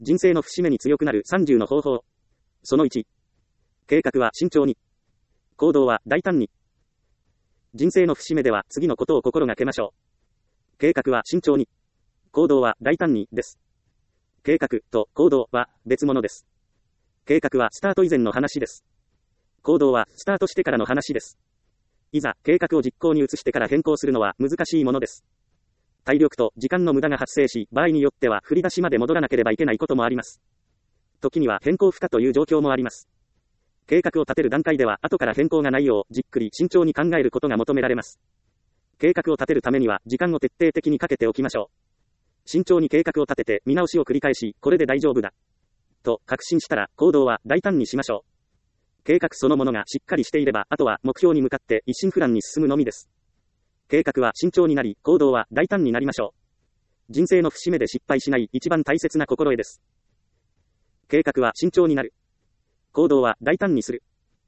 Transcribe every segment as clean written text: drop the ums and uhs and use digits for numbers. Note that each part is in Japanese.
人生の節目に強くなる30の方法。その1。計画は慎重に。行動は大胆に。人生の節目では次のことを心がけましょう。計画は慎重に。行動は大胆にです。計画と行動は別物です。計画はスタート以前の話です。行動はスタートしてからの話です。いざ計画を実行に移してから変更するのは難しいものです。体力と時間の無駄が発生し、場合によっては振り出しまで戻らなければいけないこともあります。時には変更不可という状況もあります。計画を立てる段階では後から変更がないようじっくり慎重に考えることが求められます。計画を立てるためには時間を徹底的にかけておきましょう。慎重に計画を立てて見直しを繰り返し、これで大丈夫だと確信したら行動は大胆にしましょう。計画そのものがしっかりしていれば、あとは目標に向かって一心不乱に進むのみです。計画は慎重になり、行動は大胆になりましょう。人生の節目で失敗しない一番大切な心得です。計画は慎重になる。行動は大胆にする。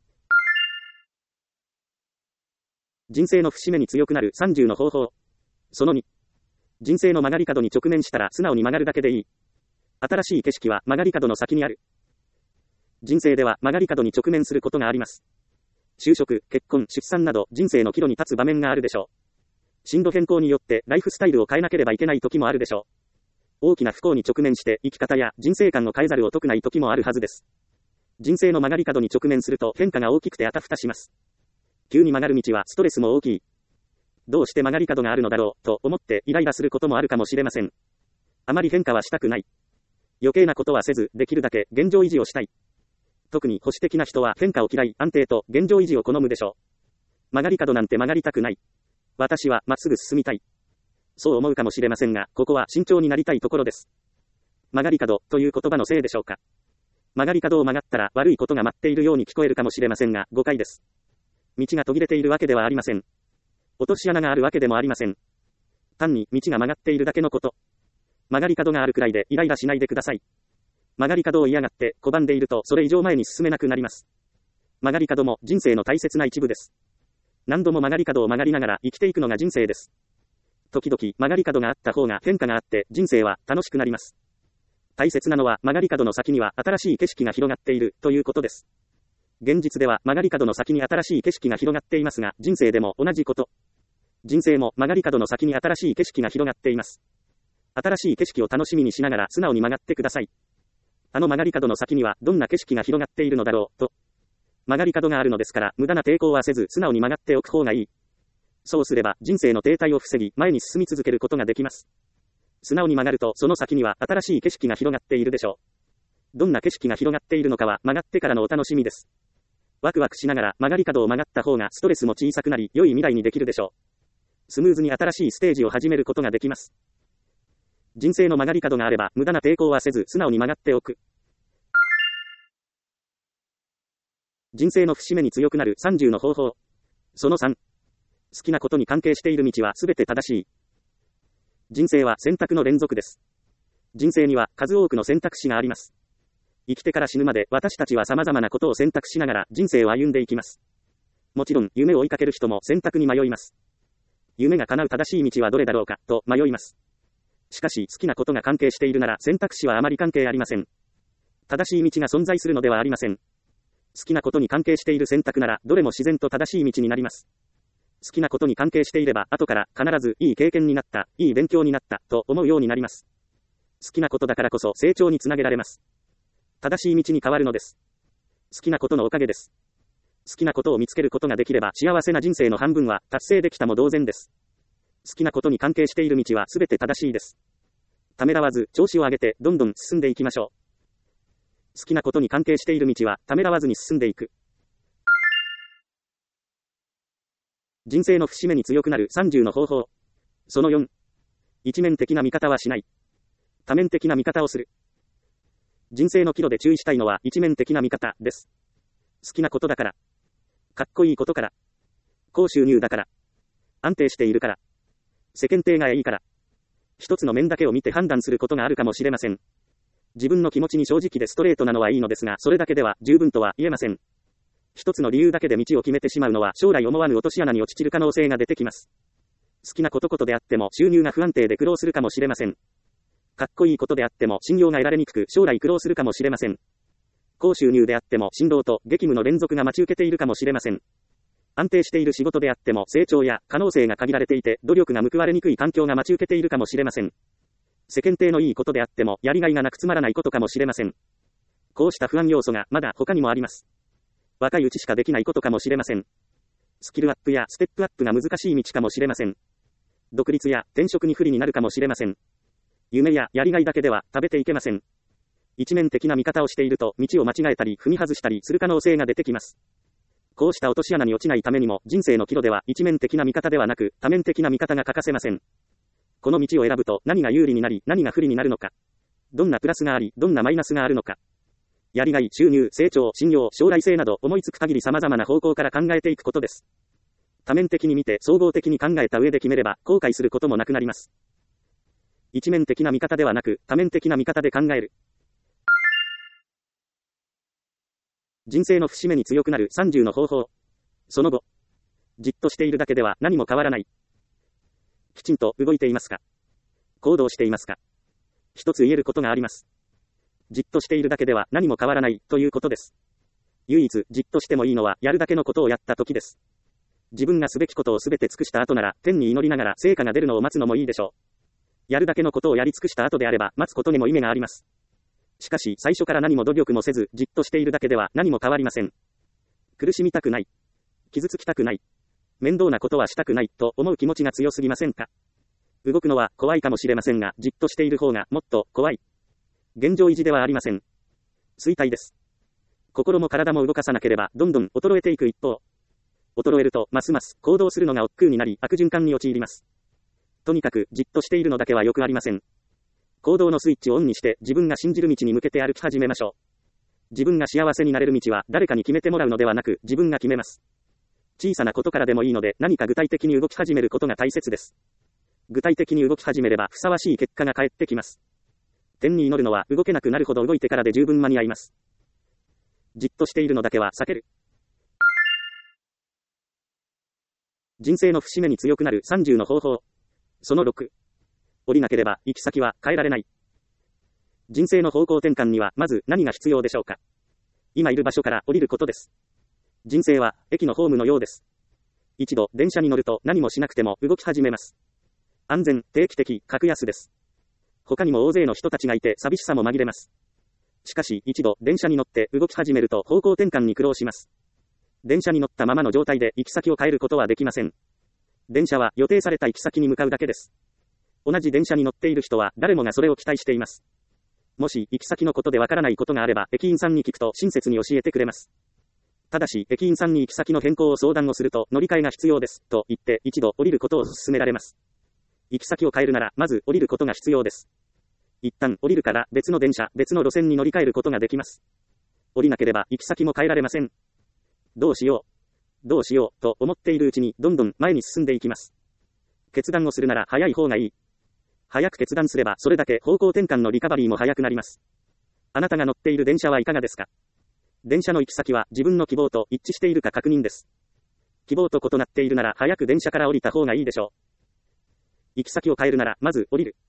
人生の節目に強くなる30の方法。その2。人生の曲がり角に直面したら素直に曲がるだけでいい。新しい景色は曲がり角の先にある。人生では曲がり角に直面することがあります。就職、結婚、出産など人生の岐路に立つ場面があるでしょう。進路変更によってライフスタイルを変えなければいけない時もあるでしょう。大きな不幸に直面して生き方や人生観を変えざるを得ない時もあるはずです。人生の曲がり角に直面すると変化が大きくてあたふたします。急に曲がる道はストレスも大きい。どうして曲がり角があるのだろうと思ってイライラすることもあるかもしれません。あまり変化はしたくない。余計なことはせず、できるだけ現状維持をしたい。特に保守的な人は変化を嫌い、安定と現状維持を好むでしょう。曲がり角なんて曲がりたくない。私はまっすぐ進みたい。そう思うかもしれませんが、ここは慎重になりたいところです。曲がり角という言葉のせいでしょうか。曲がり角を曲がったら悪いことが待っているように聞こえるかもしれませんが、誤解です。道が途切れているわけではありません。落とし穴があるわけでもありません。単に道が曲がっているだけのこと。曲がり角があるくらいでイライラしないでください。曲がり角を嫌がって拒んでいるとそれ以上前に進めなくなります。曲がり角も人生の大切な一部です。何度も曲がり角を曲がりながら生きていくのが人生です。時々曲がり角があった方が変化があって人生は楽しくなります。大切なのは曲がり角の先には新しい景色が広がっているということです。現実では曲がり角の先に新しい景色が広がっていますが、人生でも同じこと。人生も曲がり角の先に新しい景色が広がっています。新しい景色を楽しみにしながら素直に曲がってください。あの曲がり角の先にはどんな景色が広がっているのだろうと。曲がり角があるのですから無駄な抵抗はせず素直に曲がっておく方がいい。そうすれば人生の停滞を防ぎ前に進み続けることができます。素直に曲がるとその先には新しい景色が広がっているでしょう。どんな景色が広がっているのかは曲がってからのお楽しみです。ワクワクしながら曲がり角を曲がった方がストレスも小さくなり良い未来にできるでしょう。スムーズに新しいステージを始めることができます。人生の曲がり角があれば無駄な抵抗はせず素直に曲がっておく。人生の節目に強くなる30の方法。その3。好きなことに関係している道はすべて正しい。人生は選択の連続です。人生には数多くの選択肢があります。生きてから死ぬまで私たちは様々なことを選択しながら人生を歩んでいきます。もちろん夢を追いかける人も選択に迷います。夢が叶う正しい道はどれだろうかと迷います。しかし好きなことが関係しているなら選択肢はあまり関係ありません。正しい道が存在するのではありません。好きなことに関係している選択ならどれも自然と正しい道になります。好きなことに関係していれば後から必ずいい経験になった、いい勉強になったと思うようになります。好きなことだからこそ成長につなげられます。正しい道に変わるのです。好きなことのおかげです。好きなことを見つけることができれば幸せな人生の半分は達成できたも同然です。好きなことに関係している道はすべて正しいです。ためらわず調子を上げてどんどん進んでいきましょう。好きなことに関係している道はためらわずに進んでいく。人生の節目に強くなる30の方法。その4。一面的な見方はしない。多面的な見方をする。人生の岐路で注意したいのは一面的な見方です。好きなことだから。かっこいいことから。高収入だから。安定しているから。世間体がいいから。一つの面だけを見て判断することがあるかもしれません。自分の気持ちに正直でストレートなのはいいのですが、それだけでは十分とは言えません。一つの理由だけで道を決めてしまうのは将来思わぬ落とし穴に落ちる可能性が出てきます。好きなことであっても収入が不安定で苦労するかもしれません。 かっこいいことであっても信用が得られにくく将来苦労するかもしれません。高収入であっても振動と激務の連続が待ち受けているかもしれません。安定している仕事であっても成長や可能性が限られていて努力が報われにくい環境が待ち受けているかもしれません。世間体のいいことであってもやりがいがなくつまらないことかもしれません。こうした不安要素がまだ他にもあります。若いうちしかできないことかもしれません。スキルアップやステップアップが難しい道かもしれません。独立や転職に不利になるかもしれません。夢ややりがいだけでは食べていけません。一面的な見方をしていると道を間違えたり踏み外したりする可能性が出てきます。こうした落とし穴に落ちないためにも人生の岐路では一面的な見方ではなく多面的な見方が欠かせません。この道を選ぶと何が有利になり何が不利になるのか。どんなプラスがありどんなマイナスがあるのか。やりがい、収入、成長、信用、将来性など思いつく限り様々な方向から考えていくことです。多面的に見て総合的に考えた上で決めれば後悔することもなくなります。一面的な見方ではなく多面的な見方で考える。人生の節目に強くなる30の方法。その後、じっとしているだけでは何も変わらない。きちんと動いていますか？行動していますか？一つ言えることがあります。じっとしているだけでは何も変わらないということです。唯一じっとしてもいいのはやるだけのことをやった時です。自分がすべきことをすべて尽くした後なら天に祈りながら成果が出るのを待つのもいいでしょう。やるだけのことをやり尽くした後であれば待つことにも意味があります。しかし最初から何も努力もせずじっとしているだけでは何も変わりません。苦しみたくない。傷つきたくない。面倒なことはしたくないと思う気持ちが強すぎませんか？動くのは怖いかもしれませんがじっとしている方がもっと怖い。現状維持ではありません。衰退です。心も体も動かさなければどんどん衰えていく一方。衰えるとますます行動するのが億劫になり悪循環に陥ります。とにかくじっとしているのだけはよくありません。行動のスイッチをオンにして自分が信じる道に向けて歩き始めましょう。自分が幸せになれる道は誰かに決めてもらうのではなく自分が決めます。小さなことからでもいいので何か具体的に動き始めることが大切です。具体的に動き始めればふさわしい結果が返ってきます。天に祈るのは動けなくなるほど動いてからで十分間に合います。じっとしているのだけは避ける。人生の節目に強くなる30の方法。その6。降りなければ行き先は変えられない。人生の方向転換にはまず何が必要でしょうか。今いる場所から降りることです。人生は駅のホームのようです。一度電車に乗ると何もしなくても動き始めます。安全、定期的、格安です。他にも大勢の人たちがいて寂しさも紛れます。しかし一度電車に乗って動き始めると方向転換に苦労します。電車に乗ったままの状態で行き先を変えることはできません。電車は予定された行き先に向かうだけです。同じ電車に乗っている人は誰もがそれを期待しています。もし行き先のことでわからないことがあれば駅員さんに聞くと親切に教えてくれます。ただし駅員さんに行き先の変更を相談をすると乗り換えが必要ですと言って一度降りることを勧められます。行き先を変えるならまず降りることが必要です。一旦降りるから別の電車、別の路線に乗り換えることができます。降りなければ行き先も変えられません。どうしようと思っているうちにどんどん前に進んでいきます。決断をするなら早い方がいい。早く決断すればそれだけ方向転換のリカバリーも早くなります。あなたが乗っている電車はいかがですか？電車の行き先は自分の希望と一致しているか確認です。希望と異なっているなら早く電車から降りた方がいいでしょう。行き先を変えるならまず降りる。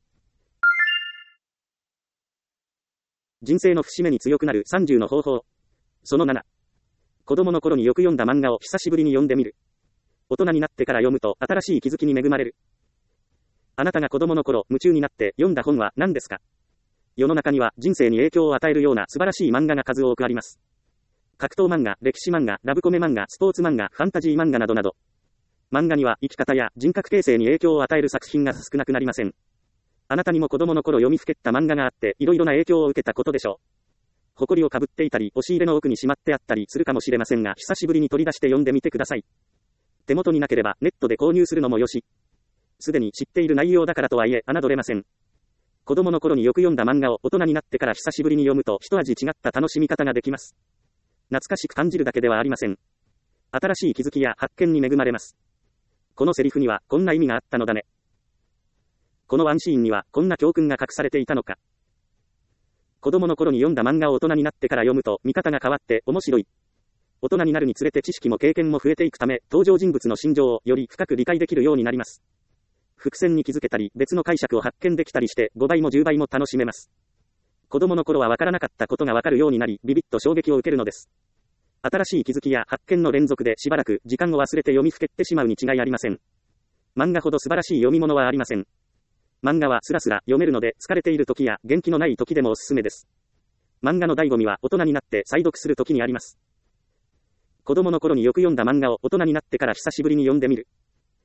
人生の節目に強くなる30の方法。その7。子供の頃によく読んだ漫画を久しぶりに読んでみる。大人になってから読むと新しい気づきに恵まれる。あなたが子供の頃夢中になって読んだ本は何ですか？世の中には人生に影響を与えるような素晴らしい漫画が数多くあります。格闘漫画、歴史漫画、ラブコメ漫画、スポーツ漫画、ファンタジー漫画などなど。漫画には生き方や人格形成に影響を与える作品が少なくなりません。あなたにも子供の頃読みふけった漫画があっていろいろな影響を受けたことでしょう。埃をかぶっていたり押し入れの奥にしまってあったりするかもしれませんが久しぶりに取り出して読んでみてください。手元になければネットで購入するのもよし。すでに知っている内容だからとはいえ侮れません。子供の頃によく読んだ漫画を大人になってから久しぶりに読むと一味違った楽しみ方ができます。懐かしく感じるだけではありません。新しい気づきや発見に恵まれます。このセリフにはこんな意味があったのだね。このワンシーンにはこんな教訓が隠されていたのか。子供の頃に読んだ漫画を大人になってから読むと見方が変わって面白い。大人になるにつれて知識も経験も増えていくため登場人物の心情をより深く理解できるようになります。 伏線に気づけたり、別の解釈を発見できたりして、5倍も10倍も楽しめます。子供の頃はわからなかったことがわかるようになり、ビビッと衝撃を受けるのです。新しい気づきや発見の連続でしばらく時間を忘れて読みふけってしまうに違いありません。漫画ほど素晴らしい読み物はありません。漫画はスラスラ読めるので、疲れている時や元気のない時でもおすすめです。漫画の醍醐味は大人になって再読する時にあります。子供の頃によく読んだ漫画を大人になってから久しぶりに読んでみる。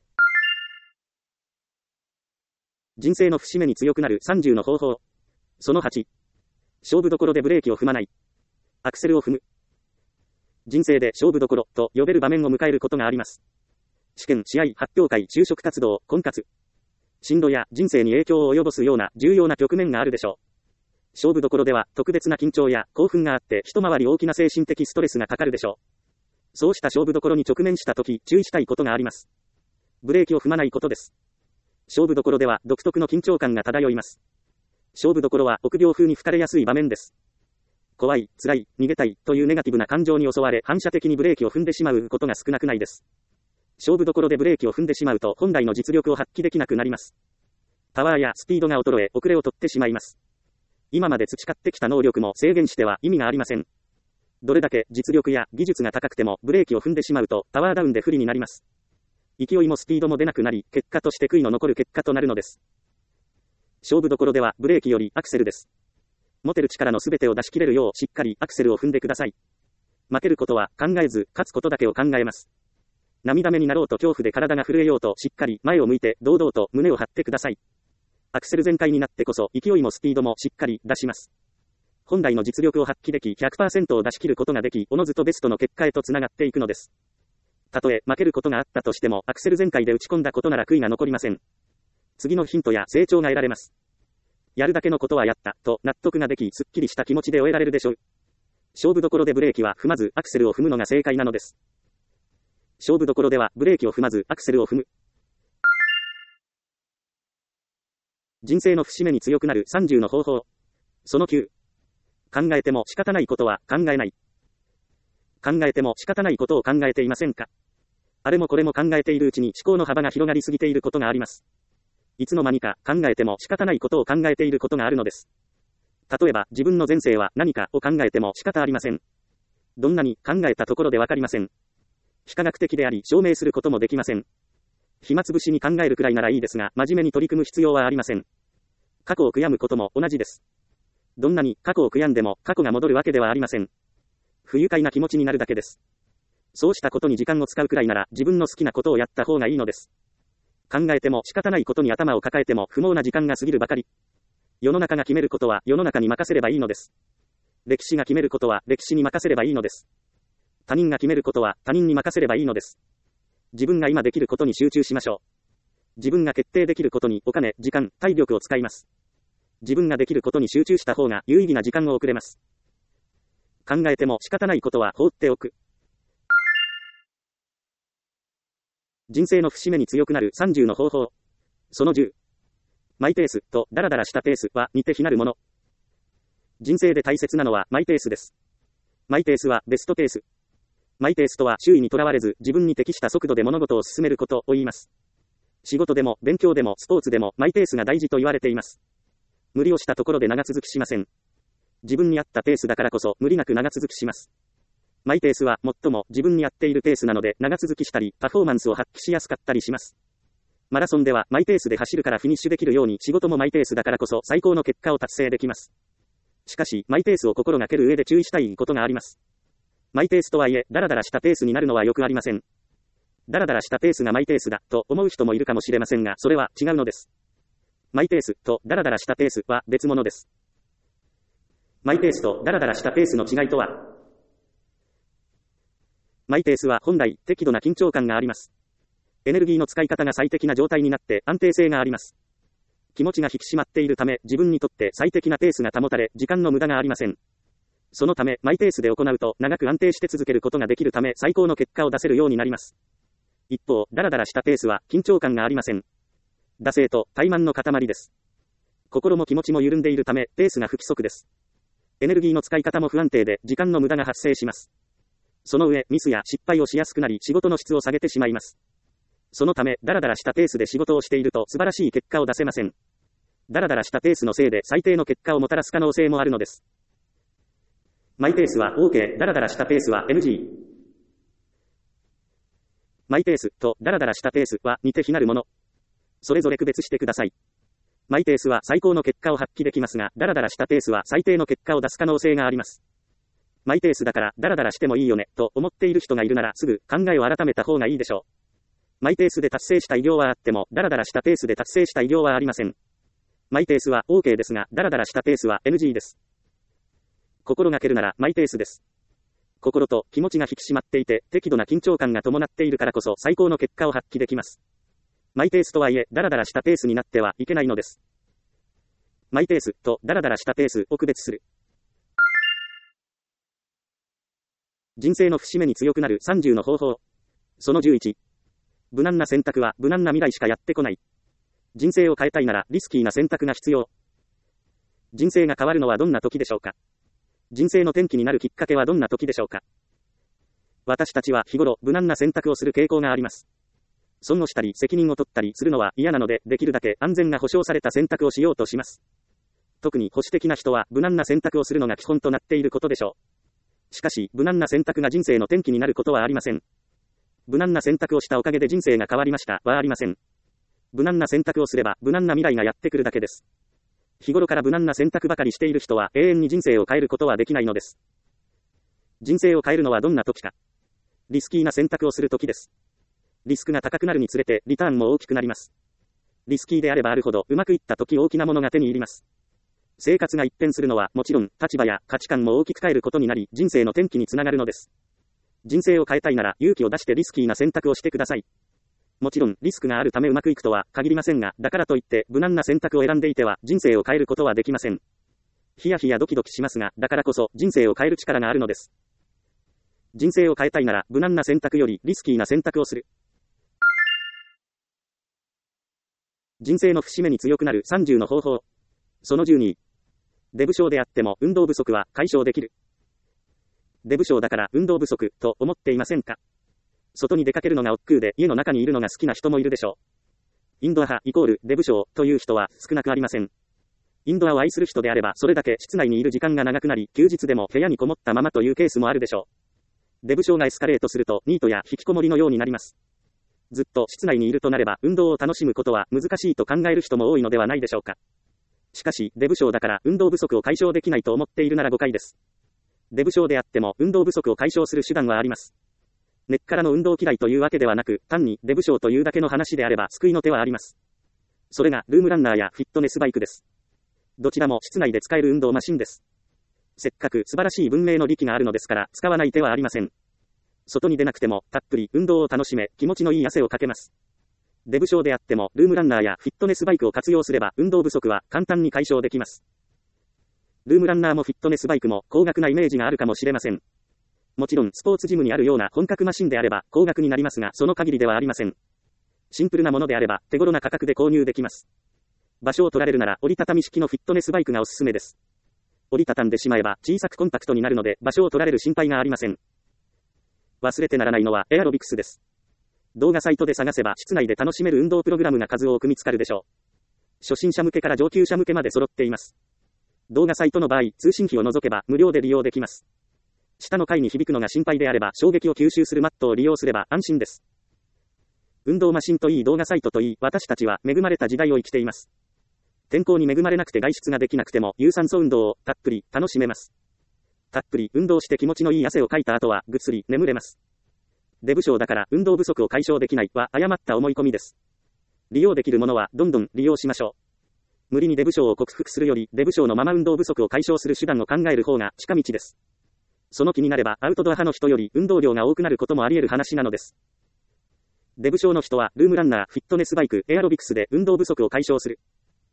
人生の節目に強くなる30の方法。その8。勝負どころでブレーキを踏まない。アクセルを踏む。人生で勝負どころと呼べる場面を迎えることがあります。試験、試合、発表会、就職活動、婚活。進路や人生に影響を及ぼすような重要な局面があるでしょう。勝負どころでは特別な緊張や興奮があって一回り大きな精神的ストレスがかかるでしょう。そうした勝負どころに直面したとき注意したいことがあります。ブレーキを踏まないことです。勝負どころでは独特の緊張感が漂います。勝負どころは臆病風に吹かれやすい場面です。怖い、辛い、逃げたいというネガティブな感情に襲われ反射的にブレーキを踏んでしまうことが少なくないです。勝負どころでブレーキを踏んでしまうと本来の実力を発揮できなくなります。パワーやスピードが衰え遅れを取ってしまいます。今まで培ってきた能力も制限しては意味がありません。どれだけ実力や技術が高くてもブレーキを踏んでしまうとパワーダウンで不利になります。勢いもスピードも出なくなり、結果として悔いの残る結果となるのです。勝負どころではブレーキよりアクセルです。持てる力のすべてを出し切れるようしっかりアクセルを踏んでください。負けることは考えず、勝つことだけを考えます。涙目になろうと恐怖で体が震えようとしっかり前を向いて堂々と胸を張ってください。アクセル全開になってこそ勢いもスピードもしっかり出します。本来の実力を発揮でき 100% を出し切ることができ、おのずとベストの結果へとつながっていくのです。たとえ負けることがあったとしてもアクセル全開で打ち込んだことなら悔いが残りません。次のヒントや成長が得られます。やるだけのことはやったと納得ができ、すっきりした気持ちで終えられるでしょう。勝負どころでブレーキは踏まずアクセルを踏むのが正解なのです。勝負どころではブレーキを踏まずアクセルを踏む。人生の節目に強くなる30の方法。その9。考えても仕方ないことは考えない。考えても仕方ないことを考えていませんか？あれもこれも考えているうちに思考の幅が広がりすぎていることがあります。いつの間にか考えても仕方ないことを考えていることがあるのです。例えば自分の前世は何かを考えても仕方ありません。どんなに考えたところでわかりません。非科学的であり証明することもできません。暇つぶしに考えるくらいならいいですが、真面目に取り組む必要はありません。過去を悔やむことも同じです。どんなに過去を悔やんでも過去が戻るわけではありません。不愉快な気持ちになるだけです。そうしたことに時間を使うくらいなら自分の好きなことをやった方がいいのです。考えても仕方ないことに頭を抱えても不毛な時間が過ぎるばかり。世の中が決めることは世の中に任せればいいのです。歴史が決めることは歴史に任せればいいのです。他人が決めることは他人に任せればいいのです。自分が今できることに集中しましょう。自分が決定できることにお金、時間、体力を使います。自分ができることに集中した方が有意義な時間を送れます。考えても仕方ないことは放っておく。人生の節目に強くなる30の方法。その10。マイペースとダラダラしたペースは似て非なるもの。人生で大切なのはマイペースです。マイペースはベストペース。マイペースとは周囲にとらわれず自分に適した速度で物事を進めることを言います。仕事でも勉強でもスポーツでもマイペースが大事と言われています。無理をしたところで長続きしません。自分に合ったペースだからこそ無理なく長続きします。マイペースは最も自分に合っているペースなので長続きしたりパフォーマンスを発揮しやすかったりします。マラソンではマイペースで走るからフィニッシュできるように仕事もマイペースだからこそ最高の結果を達成できます。しかしマイペースを心がける上で注意したいことがあります。マイペースとはいえダラダラしたペースになるのはよくありません。ダラダラしたペースがマイペースだと思う人もいるかもしれませんが、それは違うのです。マイペースとダラダラしたペースは別物です。マイペースとダラダラしたペースの違いとは、マイペースは本来適度な緊張感があります。エネルギーの使い方が最適な状態になって安定性があります。気持ちが引き締まっているため自分にとって最適なペースが保たれ時間の無駄がありません。そのためマイペースで行うと長く安定して続けることができるため最高の結果を出せるようになります。一方、ダラダラしたペースは緊張感がありません。惰性と怠慢の塊です。心も気持ちも緩んでいるためペースが不規則です。エネルギーの使い方も不安定で時間の無駄が発生します。その上、ミスや失敗をしやすくなり仕事の質を下げてしまいます。 そのため、ダラダラしたペースで仕事をしていると素晴らしい結果を出せません。ダラダラしたペースのせいで最低の結果をもたらす可能性もあるのです。マイペースは OK、ダラダラしたペースは NG。マイペースとダラダラしたペースは似て非なるもの。それぞれ区別してください。マイペースは最高の結果を発揮できますが、ダラダラしたペースは最低の結果を出す可能性があります。マイペースだからダラダラしてもいいよね、と思っている人がいるならすぐ考えを改めた方がいいでしょう。マイペースで達成した偉業はあっても、ダラダラしたペースで達成した偉業はありません。マイペースは OK ですが、ダラダラしたペースは NG です。心がけるならマイペースです。心と気持ちが引き締まっていて、適度な緊張感が伴っているからこそ最高の結果を発揮できます。マイペースとはいえ、ダラダラしたペースになってはいけないのです。マイペースとダラダラしたペースを区別する。人生の節目に強くなる30の方法。その11。無難な選択は無難な未来しかやってこない。人生を変えたいならリスキーな選択が必要。人生が変わるのはどんな時でしょうか。人生の転機になるきっかけはどんな時でしょうか。私たちは日頃無難な選択をする傾向があります。損をしたり責任を取ったりするのは嫌なので、できるだけ安全が保証された選択をしようとします。特に保守的な人は無難な選択をするのが基本となっていることでしょう。しかし、無難な選択が人生の転機になることはありません。無難な選択をしたおかげで人生が変わりましたはありません。無難な選択をすれば無難な未来がやってくるだけです。日頃から無難な選択ばかりしている人は永遠に人生を変えることはできないのです。人生を変えるのはどんな時か。リスキーな選択をする時です。リスクが高くなるにつれてリターンも大きくなります。リスキーであればあるほどうまくいった時大きなものが手に入ります。生活が一変するのはもちろん立場や価値観も大きく変えることになり、人生の転機につながるのです。人生を変えたいなら勇気を出してリスキーな選択をしてください。もちろんリスクがあるためうまくいくとは限りませんが、だからといって無難な選択を選んでいては人生を変えることはできません。ヒヤヒヤドキドキしますが、だからこそ人生を変える力があるのです。人生を変えたいなら無難な選択よりリスキーな選択をする。人生の節目に強くなる30の方法。その12。デブ症であっても運動不足は解消できる。デブ症だから運動不足と思っていませんか。外に出かけるのが億劫で家の中にいるのが好きな人もいるでしょう。インドア派イコールデブ症という人は少なくありません。インドアを愛する人であればそれだけ室内にいる時間が長くなり、休日でも部屋にこもったままというケースもあるでしょう。デブ症がエスカレートするとニートや引きこもりのようになります。ずっと室内にいるとなれば運動を楽しむことは難しいと考える人も多いのではないでしょうか。しかし、デブ症だから運動不足を解消できないと思っているなら誤解です。デブ症であっても運動不足を解消する手段はあります。根っからの運動嫌いというわけではなく、単にデブ症というだけの話であれば救いの手はあります。それがルームランナーやフィットネスバイクです。どちらも室内で使える運動マシンです。せっかく素晴らしい文明の利器があるのですから使わない手はありません。外に出なくてもたっぷり運動を楽しめ、気持ちのいい汗をかけます。デブ症であってもルームランナーやフィットネスバイクを活用すれば運動不足は簡単に解消できます。ルームランナーもフィットネスバイクも高額なイメージがあるかもしれません。もちろんスポーツジムにあるような本格マシンであれば高額になりますが、その限りではありません。シンプルなものであれば手頃な価格で購入できます。場所を取られるなら折りたたみ式のフィットネスバイクがおすすめです。折りたたんでしまえば小さくコンパクトになるので場所を取られる心配がありません。忘れてならないのはエアロビクスです。動画サイトで探せば室内で楽しめる運動プログラムが数多く見つかるでしょう。初心者向けから上級者向けまで揃っています。動画サイトの場合、通信費を除けば無料で利用できます。下の階に響くのが心配であれば衝撃を吸収するマットを利用すれば安心です。運動マシンといい動画サイトといい、私たちは恵まれた時代を生きています。天候に恵まれなくて外出ができなくても有酸素運動をたっぷり楽しめます。たっぷり運動して気持ちのいい汗をかいた後はぐっすり眠れます。デブ症だから運動不足を解消できないは誤った思い込みです。利用できるものはどんどん利用しましょう。無理にデブ症を克服するより、デブ症のまま運動不足を解消する手段を考える方が近道です。その気になればアウトドア派の人より運動量が多くなることもあり得る話なのです。デブ症の人はルームランナー、フィットネスバイク、エアロビクスで運動不足を解消する。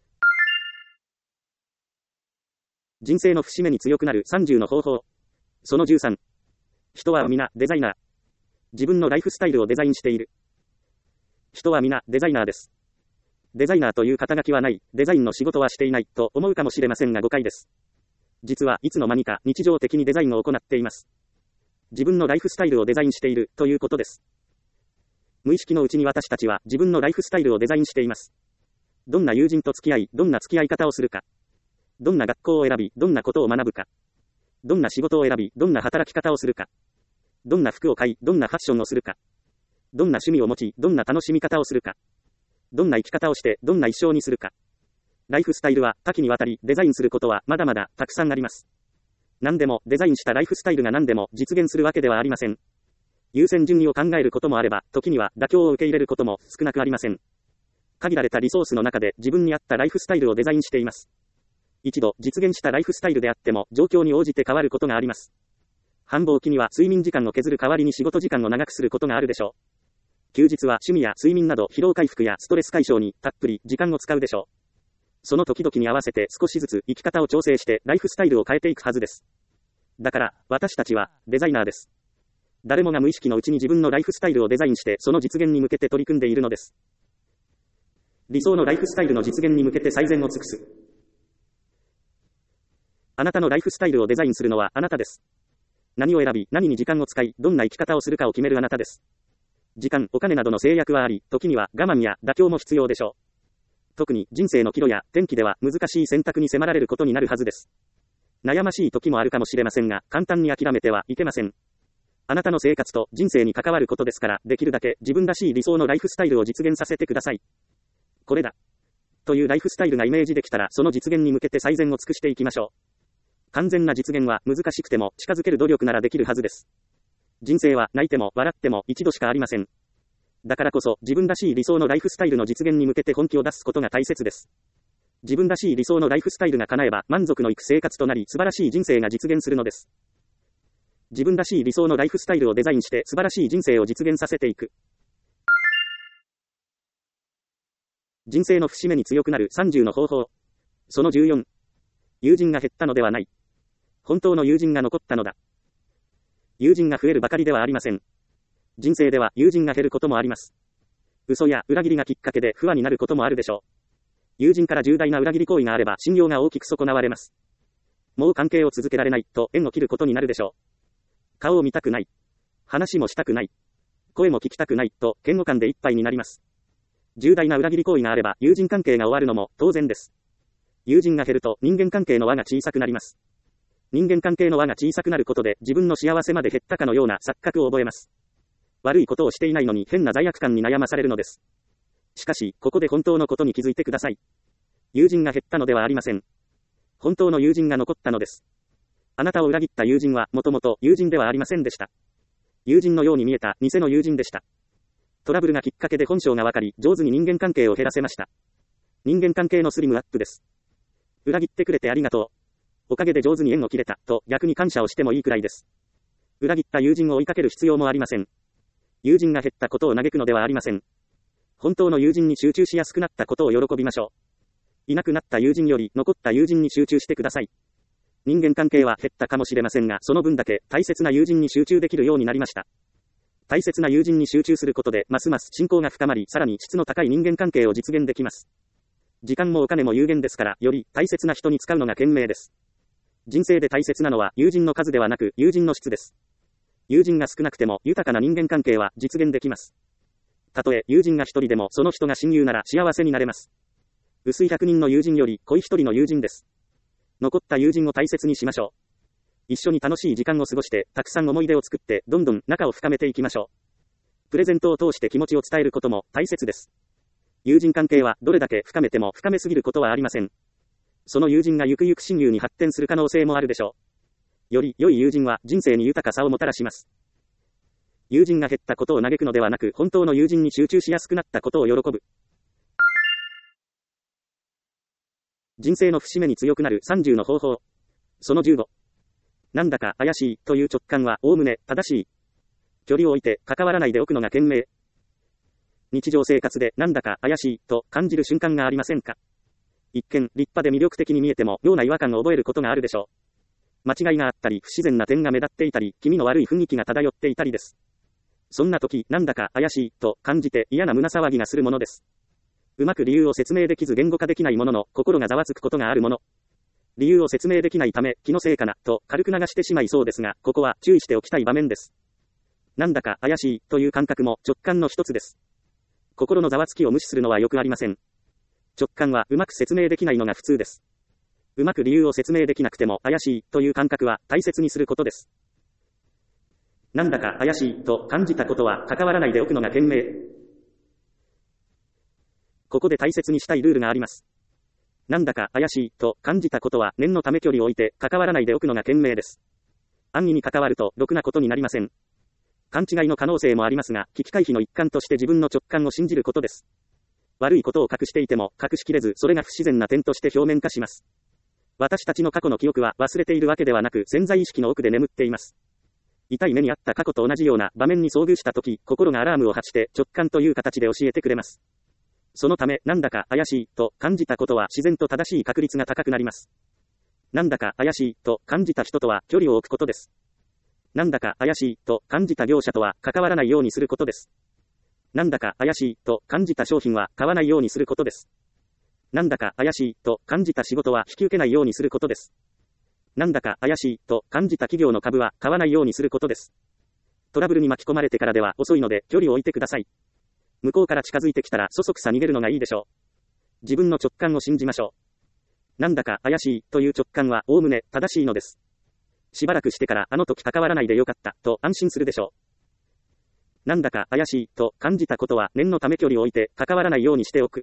人生の節目に強くなる30の方法。その13。人は皆デザイナー。自分のライフスタイルをデザインしている。人は皆デザイナーです。デザイナーという肩書きはない、デザインの仕事はしていないと思うかもしれませんが誤解です。実はいつの間にか日常的にデザインを行っています。自分のライフスタイルをデザインしているということです。 無意識のうちに私たちは自分のライフスタイルをデザインしています。どんな友人と付き合い、どんな付き合い方をするか。どんな学校を選び、どんなことを学ぶか。どんな仕事を選び、どんな働き方をするか。どんな服を買い、どんなファッションをするか。どんな趣味を持ち、どんな楽しみ方をするか。どんな生き方をして、どんな一生にするか。ライフスタイルは多岐にわたり、デザインすることはまだまだたくさんあります。何でもデザインしたライフスタイルが何でも実現するわけではありません。優先順位を考えることもあれば、時には妥協を受け入れることも少なくありません。限られたリソースの中で自分に合ったライフスタイルをデザインしています。一度実現したライフスタイルであっても状況に応じて変わることがあります。繁忙期には睡眠時間を削る代わりに仕事時間を長くすることがあるでしょう。休日は趣味や睡眠など疲労回復やストレス解消にたっぷり時間を使うでしょう。その時々に合わせて少しずつ生き方を調整してライフスタイルを変えていくはずです。だから私たちはデザイナーです。誰もが無意識のうちに自分のライフスタイルをデザインしてその実現に向けて取り組んでいるのです。理想のライフスタイルの実現に向けて最善を尽くす。あなたのライフスタイルをデザインするのはあなたです。何を選び、何に時間を使い、どんな生き方をするかを決めるあなたです。時間、お金などの制約はあり、時には我慢や妥協も必要でしょう。特に人生の岐路や転機では難しい選択に迫られることになるはずです。悩ましい時もあるかもしれませんが、簡単に諦めてはいけません。あなたの生活と人生に関わることですから、できるだけ自分らしい理想のライフスタイルを実現させてください。これだ。というライフスタイルがイメージできたら、その実現に向けて最善を尽くしていきましょう。完全な実現は難しくても近づける努力ならできるはずです。人生は泣いても笑っても一度しかありません。だからこそ自分らしい理想のライフスタイルの実現に向けて本気を出すことが大切です。自分らしい理想のライフスタイルが叶えば満足のいく生活となり素晴らしい人生が実現するのです。自分らしい理想のライフスタイルをデザインして素晴らしい人生を実現させていく。人生の節目に強くなる30の方法。その14。友人が減ったのではない。本当の友人が残ったのだ。友人が増えるばかりではありません。人生では友人が減ることもあります。嘘や裏切りがきっかけで不安になることもあるでしょう。友人から重大な裏切り行為があれば信用が大きく損なわれます。もう関係を続けられないと縁を切ることになるでしょう。顔を見たくない。話もしたくない。声も聞きたくないと嫌悪感でいっぱいになります。重大な裏切り行為があれば友人関係が終わるのも当然です。友人が減ると人間関係の輪が小さくなります。人間関係の輪が小さくなることで自分の幸せまで減ったかのような錯覚を覚えます。悪いことをしていないのに変な罪悪感に悩まされるのです。しかし、ここで本当のことに気づいてください。友人が減ったのではありません。本当の友人が残ったのです。あなたを裏切った友人はもともと友人ではありませんでした。友人のように見えた偽の友人でした。トラブルがきっかけで本性がわかり、上手に人間関係を減らせました。人間関係のスリムアップです。裏切ってくれてありがとう。おかげで上手に縁を切れた、と逆に感謝をしてもいいくらいです。裏切った友人を追いかける必要もありません。友人が減ったことを嘆くのではありません。本当の友人に集中しやすくなったことを喜びましょう。いなくなった友人より残った友人に集中してください。人間関係は減ったかもしれませんが、その分だけ大切な友人に集中できるようになりました。大切な友人に集中することで、ますます親交が深まり、さらに質の高い人間関係を実現できます。時間もお金も有限ですから、より大切な人に使うのが賢明です。人生で大切なのは友人の数ではなく、友人の質です。友人が少なくても豊かな人間関係は実現できます。たとえ友人が一人でもその人が親友なら幸せになれます。薄い100人の友人より濃い一人の友人です。残った友人を大切にしましょう。一緒に楽しい時間を過ごして、たくさん思い出を作って、どんどん仲を深めていきましょう。プレゼントを通して気持ちを伝えることも大切です。友人関係はどれだけ深めても深めすぎることはありません。その友人がゆくゆく親友に発展する可能性もあるでしょう。より良い友人は人生に豊かさをもたらします。友人が減ったことを嘆くのではなく、本当の友人に集中しやすくなったことを喜ぶ。人生の節目に強くなる30の方法。その15。なんだか怪しいという直感はおおむね正しい。距離を置いて関わらないでおくのが賢明。日常生活でなんだか怪しいと感じる瞬間がありませんか？一見立派で魅力的に見えても妙な違和感を覚えることがあるでしょう。間違いがあったり不自然な点が目立っていたり気味の悪い雰囲気が漂っていたりです。そんな時なんだか怪しいと感じて嫌な胸騒ぎがするものです。うまく理由を説明できず言語化できないものの心がざわつくことがあるもの。理由を説明できないため気のせいかなと軽く流してしまいそうですが、ここは注意しておきたい場面です。 なんだか怪しいという感覚も直感の一つです。心のざわつきを無視するのはよくありません。直感はうまく説明できないのが普通です。うまく理由を説明できなくても怪しいという感覚は大切にすることです。なんだか怪しいと感じたことは関わらないでおくのが賢明。ここで大切にしたいルールがあります。なんだか怪しいと感じたことは念のため距離を置いて関わらないでおくのが賢明です。安易に関わるとろくなことになりません。勘違いの可能性もありますが、危機回避の一環として自分の直感を信じることです。悪いことを隠していても隠しきれず、それが不自然な点として表面化します。私たちの過去の記憶は忘れているわけではなく、潜在意識の奥で眠っています。痛い目にあった過去と同じような場面に遭遇したとき、心がアラームを発して直感という形で教えてくれます。そのため、なんだか怪しいと感じたことは自然と正しい確率が高くなります。なんだか怪しいと感じた人とは距離を置くことです。なんだか怪しいと感じた業者とは関わらないようにすることです。なんだか怪しいと感じた商品は買わないようにすることです。なんだか怪しいと感じた仕事は引き受けないようにすることです。なんだか怪しいと感じた企業の株は買わないようにすることです。トラブルに巻き込まれてからでは遅いので距離を置いてください。向こうから近づいてきたらそそくさ逃げるのがいいでしょう。自分の直感を信じましょう。なんだか怪しいという直感はおおむね正しいのです。しばらくしてからあの時関わらないでよかったと安心するでしょう。なんだか怪しいと感じたことは念のため距離を置いて関わらないようにしておく。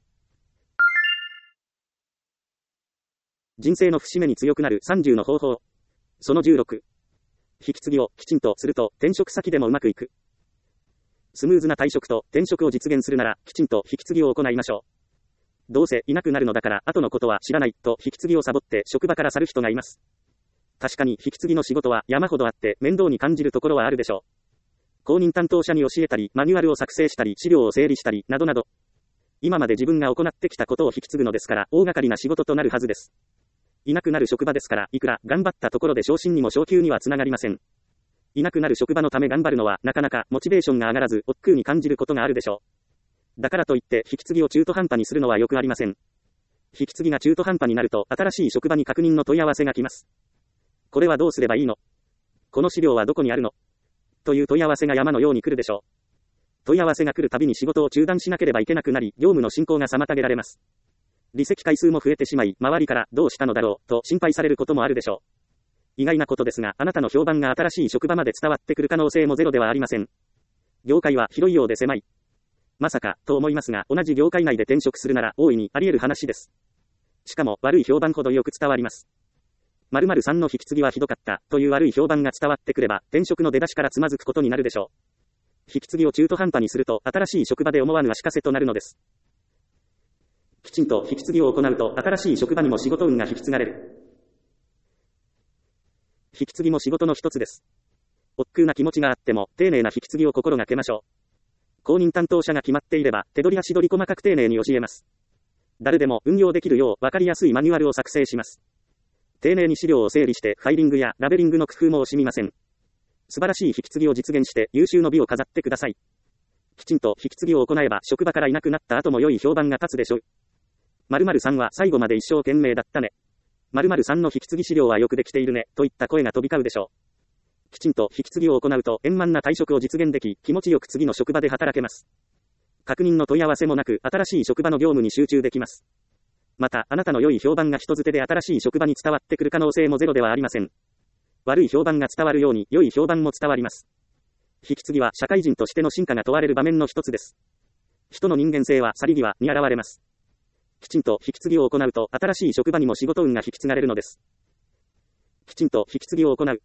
人生の節目に強くなる30の方法。その16。引き継ぎをきちんとすると転職先でもうまくいく。スムーズな退職と転職を実現するならきちんと引き継ぎを行いましょう。どうせいなくなるのだから後のことは知らないと引き継ぎをサボって職場から去る人がいます。確かに引き継ぎの仕事は山ほどあって面倒に感じるところはあるでしょう。公認担当者に教えたり、マニュアルを作成したり、資料を整理したり、などなど。今まで自分が行ってきたことを引き継ぐのですから、大掛かりな仕事となるはずです。いなくなる職場ですから、いくら頑張ったところで昇進にも昇給にはつながりません。いなくなる職場のため頑張るのは、なかなかモチベーションが上がらず、億劫に感じることがあるでしょう。だからといって、引き継ぎを中途半端にするのはよくありません。引き継ぎが中途半端になると、新しい職場に確認の問い合わせが来ます。これはどうすればいいの？この資料はどこにあるの？という問い合わせが山のように来るでしょう。問い合わせが来るたびに仕事を中断しなければいけなくなり、業務の進行が妨げられます。離席回数も増えてしまい、周りからどうしたのだろうと心配されることもあるでしょう。意外なことですが、あなたの評判が新しい職場まで伝わってくる可能性もゼロではありません。業界は広いようで狭い。まさか、と思いますが、同じ業界内で転職するなら大いにあり得る話です。しかも、悪い評判ほどよく伝わります。〇〇さんの引き継ぎはひどかった、という悪い評判が伝わってくれば、転職の出だしからつまずくことになるでしょう。引き継ぎを中途半端にすると、新しい職場で思わぬ足かせとなるのです。きちんと引き継ぎを行うと、新しい職場にも仕事運が引き継がれる。引き継ぎも仕事の一つです。億劫な気持ちがあっても、丁寧な引き継ぎを心がけましょう。公認担当者が決まっていれば、手取り足取り細かく丁寧に教えます。誰でも運用できるよう、わかりやすいマニュアルを作成します。丁寧に資料を整理して、ファイリングやラベリングの工夫も惜しみません。素晴らしい引き継ぎを実現して、優秀の美を飾ってください。きちんと引き継ぎを行えば、職場からいなくなった後も良い評判が立つでしょう。〇〇さんは最後まで一生懸命だったね。〇〇さんの引き継ぎ資料はよくできているね、といった声が飛び交うでしょう。きちんと引き継ぎを行うと、円満な退職を実現でき、気持ちよく次の職場で働けます。確認の問い合わせもなく、新しい職場の業務に集中できます。また、あなたの良い評判が人づてで新しい職場に伝わってくる可能性もゼロではありません。悪い評判が伝わるように、良い評判も伝わります。引き継ぎは社会人としての進化が問われる場面の一つです。人の人間性は去り際に現れます。きちんと引き継ぎを行うと、新しい職場にも仕事運が引き継がれるのです。きちんと引き継ぎを行う。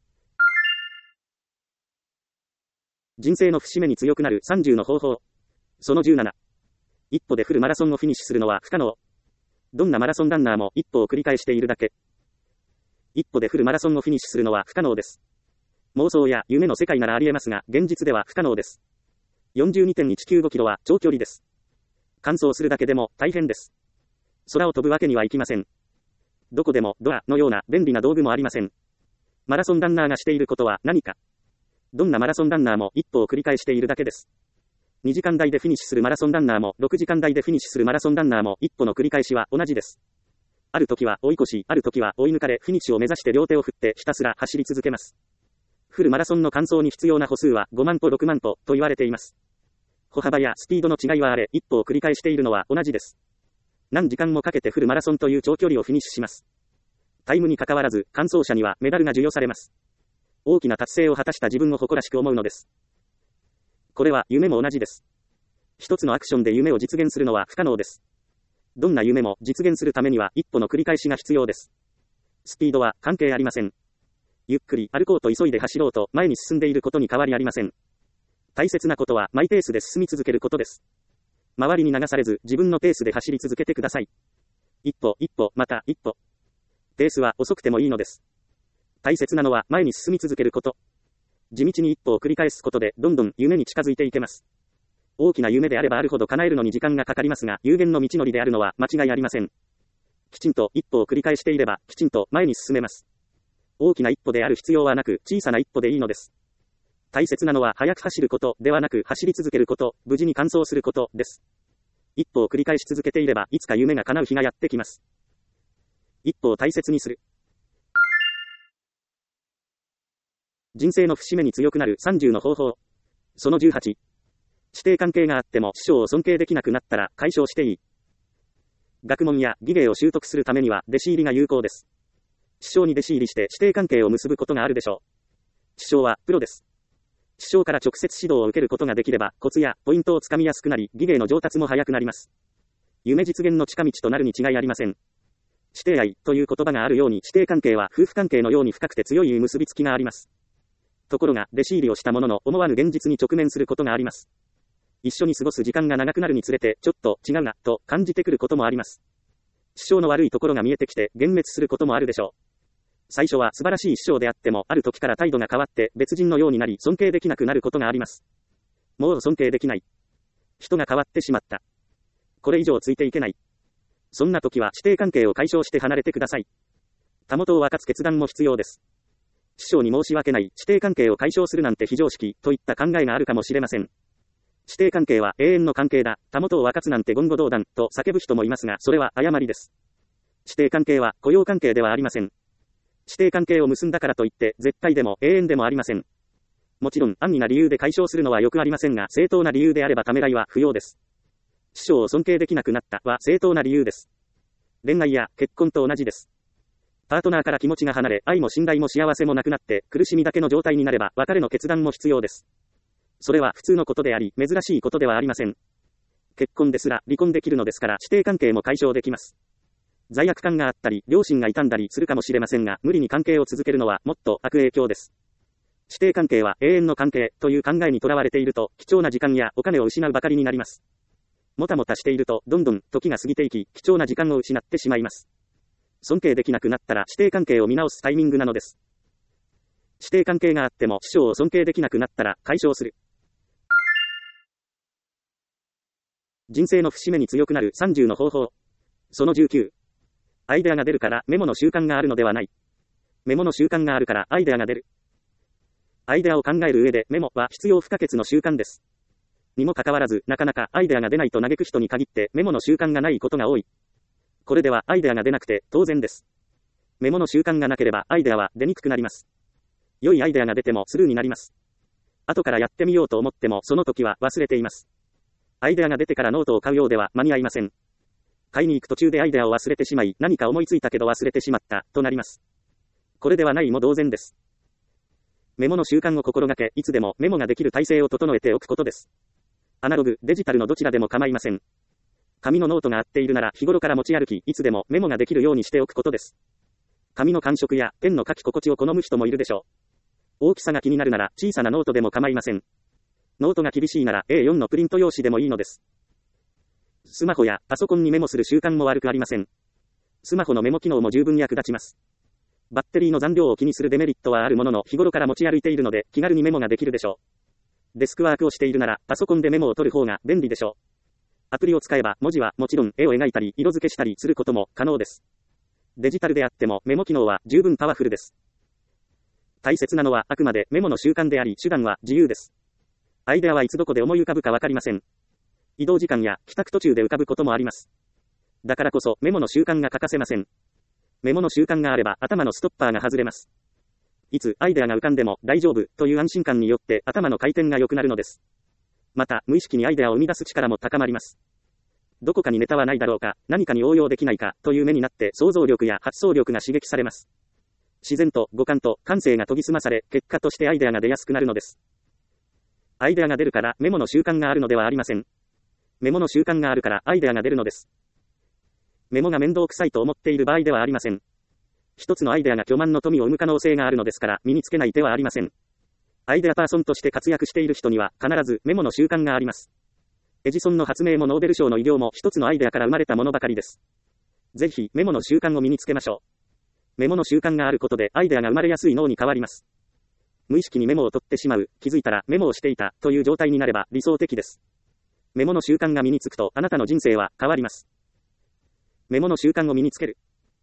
人生の節目に強くなる30の方法。その17。一歩でフルマラソンをフィニッシュするのは不可能。どんなマラソンランナーも一歩を繰り返しているだけ。一歩でフルマラソンをフィニッシュするのは不可能です。妄想や夢の世界ならあり得ますが、現実では不可能です。42.195 キロは長距離です。完走するだけでも大変です。空を飛ぶわけにはいきません。どこでもドアのような便利な道具もありません。マラソンランナーがしていることは何か。どんなマラソンランナーも一歩を繰り返しているだけです。2時間台でフィニッシュするマラソンランナーも6時間台でフィニッシュするマラソンランナーも一歩の繰り返しは同じです。ある時は追い越し、ある時は追い抜かれ、フィニッシュを目指して両手を振ってひたすら走り続けます。 フルマラソンの完走に必要な歩数は5万歩6万歩と言われています。歩幅やスピードの違いはあれ、一歩を繰り返しているのは同じです。何時間もかけてフルマラソンという長距離をフィニッシュします。タイムに関わらず、完走者にはメダルが授与されます。大きな達成を果たした自分を誇らしく思うのです。これは夢も同じです。一つのアクションで夢を実現するのは不可能です。どんな夢も実現するためには一歩の繰り返しが必要です。スピードは関係ありません。ゆっくり歩こうと急いで走ろうと前に進んでいることに変わりありません。大切なことはマイペースで進み続けることです。周りに流されず自分のペースで走り続けてください。一歩一歩また一歩。ペースは遅くてもいいのです。大切なのは前に進み続けること。地道に一歩を繰り返すことでどんどん夢に近づいていけます。大きな夢であればあるほど叶えるのに時間がかかりますが、有限の道のりであるのは間違いありません。きちんと一歩を繰り返していれば、きちんと前に進めます。大きな一歩である必要はなく、小さな一歩でいいのです。大切なのは速く走ることではなく、走り続けること、無事に完走することです。一歩を繰り返し続けていれば、いつか夢が叶う日がやってきます。一歩を大切にする。人生の節目に強くなる30の方法。その18。師弟関係があっても師匠を尊敬できなくなったら解消していい。学問や技芸を習得するためには弟子入りが有効です。師匠に弟子入りして師弟関係を結ぶことがあるでしょう。師匠はプロです。師匠から直接指導を受けることができればコツやポイントをつかみやすくなり、技芸の上達も早くなります。夢実現の近道となるに違いありません。師弟愛という言葉があるように、師弟関係は夫婦関係のように深くて強い結びつきがあります。ところが、弟子入りをしたものの思わぬ現実に直面することがあります。一緒に過ごす時間が長くなるにつれて、ちょっと違うな、と感じてくることもあります。師匠の悪いところが見えてきて、幻滅することもあるでしょう。最初は素晴らしい師匠であっても、ある時から態度が変わって別人のようになり、尊敬できなくなることがあります。もう尊敬できない。人が変わってしまった。これ以上ついていけない。そんな時は師弟関係を解消して離れてください。たもとを分かつ決断も必要です。師匠に申し訳ない、師弟関係を解消するなんて非常識、といった考えがあるかもしれません。師弟関係は永遠の関係だ、たもとを分かつなんて言語道断、と叫ぶ人もいますが、それは誤りです。師弟関係は雇用関係ではありません。師弟関係を結んだからといって、絶対でも永遠でもありません。もちろん、安易な理由で解消するのはよくありませんが、正当な理由であればためらいは不要です。師匠を尊敬できなくなったは正当な理由です。恋愛や結婚と同じです。パートナーから気持ちが離れ、愛も信頼も幸せもなくなって、苦しみだけの状態になれば、別れの決断も必要です。それは普通のことであり、珍しいことではありません。結婚ですら離婚できるのですから、師弟関係も解消できます。罪悪感があったり、両親が傷んだりするかもしれませんが、無理に関係を続けるのはもっと悪影響です。師弟関係は永遠の関係という考えにとらわれていると、貴重な時間やお金を失うばかりになります。もたもたしていると、どんどん時が過ぎていき、貴重な時間を失ってしまいます。尊敬できなくなったら師弟関係を見直すタイミングなのです。師弟関係があっても師匠を尊敬できなくなったら解消する。人生の節目に強くなる30の方法。その19。アイデアが出るからメモの習慣があるのではない。メモの習慣があるからアイデアが出る。アイデアを考える上でメモは必要不可欠の習慣です。にもかかわらず、なかなかアイデアが出ないと嘆く人に限ってメモの習慣がないことが多い。これではアイデアが出なくて当然です。メモの習慣がなければアイデアは出にくくなります。良いアイデアが出てもスルーになります。後からやってみようと思ってもその時は忘れています。アイデアが出てからノートを買うようでは間に合いません。買いに行く途中でアイデアを忘れてしまい、何か思いついたけど忘れてしまった、となります。これではないも同然です。メモの習慣を心がけ、いつでもメモができる体制を整えておくことです。アナログ、デジタルのどちらでも構いません。紙のノートが合っているなら日頃から持ち歩き、いつでもメモができるようにしておくことです。紙の感触やペンの書き心地を好む人もいるでしょう。大きさが気になるなら小さなノートでも構いません。ノートが厳しいなら A4 のプリント用紙でもいいのです。スマホやパソコンにメモする習慣も悪くありません。スマホのメモ機能も十分役立ちます。バッテリーの残量を気にするデメリットはあるものの日頃から持ち歩いているので気軽にメモができるでしょう。デスクワークをしているならパソコンでメモを取る方が便利でしょう。アプリを使えば文字はもちろん絵を描いたり色付けしたりすることも可能です。デジタルであってもメモ機能は十分パワフルです。大切なのはあくまでメモの習慣であり手段は自由です。アイデアはいつどこで思い浮かぶかわかりません。移動時間や帰宅途中で浮かぶこともあります。だからこそメモの習慣が欠かせません。メモの習慣があれば頭のストッパーが外れます。 いつアイデアが浮かんでも大丈夫という安心感によって頭の回転が良くなるのです。また、無意識にアイデアを生み出す力も高まります。どこかにネタはないだろうか、何かに応用できないかという目になって想像力や発想力が刺激されます。自然と五感と感性が研ぎ澄まされ、結果としてアイデアが出やすくなるのです。アイデアが出るからメモの習慣があるのではありません。メモの習慣があるからアイデアが出るのです。メモが面倒くさいと思っている場合ではありません。一つのアイデアが巨万の富を生む可能性があるのですから、身につけない手はありません。アイデアパーソンとして活躍している人には、必ずメモの習慣があります。エジソンの発明もノーベル賞の偉業も一つのアイデアから生まれたものばかりです。ぜひ、メモの習慣を身につけましょう。メモの習慣があることで、アイデアが生まれやすい脳に変わります。無意識にメモを取ってしまう、気づいたらメモをしていた、という状態になれば理想的です。メモの習慣が身につくと、あなたの人生は変わります。メモの習慣を身につける。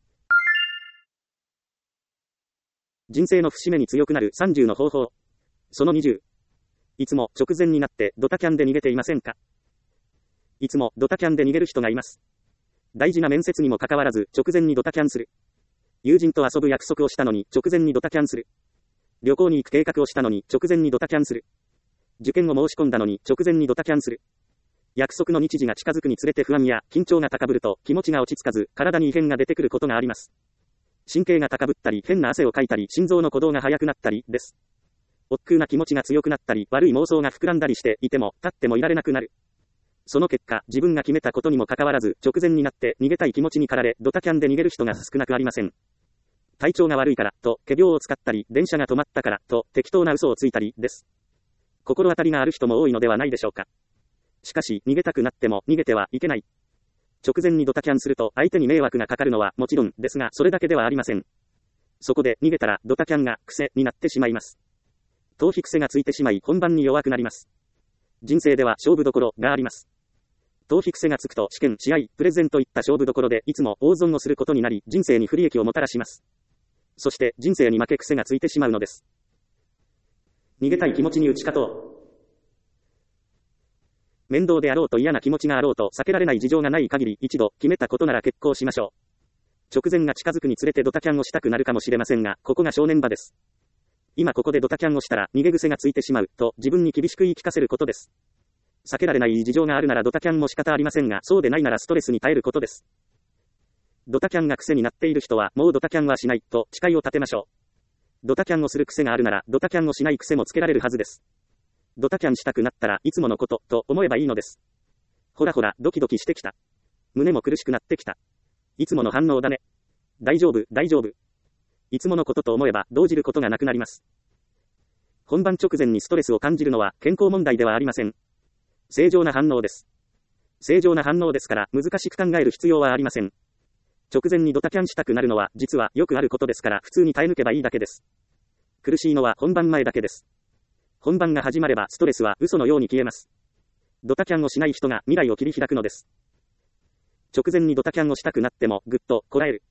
人生の節目に強くなる30の方法。その20。いつも直前になってドタキャンで逃げていませんか？いつもドタキャンで逃げる人がいます。大事な面接にもかかわらず直前にドタキャンする。友人と遊ぶ約束をしたのに直前にドタキャンする。旅行に行く計画をしたのに直前にドタキャンする。受験を申し込んだのに直前にドタキャンする。約束の日時が近づくにつれて不安や緊張が高ぶると気持ちが落ち着かず体に異変が出てくることがあります。神経が高ぶったり変な汗をかいたり心臓の鼓動が速くなったりです。億劫な気持ちが強くなったり悪い妄想が膨らんだりしていても立ってもいられなくなる。その結果自分が決めたことにもかかわらず直前になって逃げたい気持ちに駆られドタキャンで逃げる人が少なくありません。体調が悪いからと仮病を使ったり電車が止まったからと適当な嘘をついたりです。心当たりがある人も多いのではないでしょうか。しかし逃げたくなっても逃げてはいけない。直前にドタキャンすると相手に迷惑がかかるのはもちろんですがそれだけではありません。そこで逃げたらドタキャンが癖になってしまいます。逃避癖がついてしまい本番に弱くなります。人生では勝負どころがあります。逃避癖がつくと試験、試合、プレゼンといった勝負どころでいつも大損をすることになり人生に不利益をもたらします。そして人生に負け癖がついてしまうのです。逃げたい気持ちに打ち勝とう。面倒であろうと嫌な気持ちがあろうと避けられない事情がない限り一度決めたことなら決行しましょう。直前が近づくにつれてドタキャンをしたくなるかもしれませんが、ここが正念場です。今ここでドタキャンをしたら逃げ癖がついてしまうと自分に厳しく言い聞かせることです。避けられない事情があるならドタキャンも仕方ありませんが、そうでないならストレスに耐えることです。ドタキャンが癖になっている人はもうドタキャンはしないと誓いを立てましょう。ドタキャンをする癖があるならドタキャンをしない癖もつけられるはずです。ドタキャンしたくなったらいつものことと思えばいいのです。ほらほらドキドキしてきた。胸も苦しくなってきた。いつもの反応だね。大丈夫、大丈夫。いつものことと思えば動じることがなくなります。本番直前にストレスを感じるのは健康問題ではありません。正常な反応です。正常な反応ですから難しく考える必要はありません。直前にドタキャンしたくなるのは実はよくあることですから普通に耐え抜けばいいだけです。苦しいのは本番前だけです。本番が始まればストレスは嘘のように消えます。ドタキャンをしない人が未来を切り開くのです。直前にドタキャンをしたくなってもぐっとこらえる。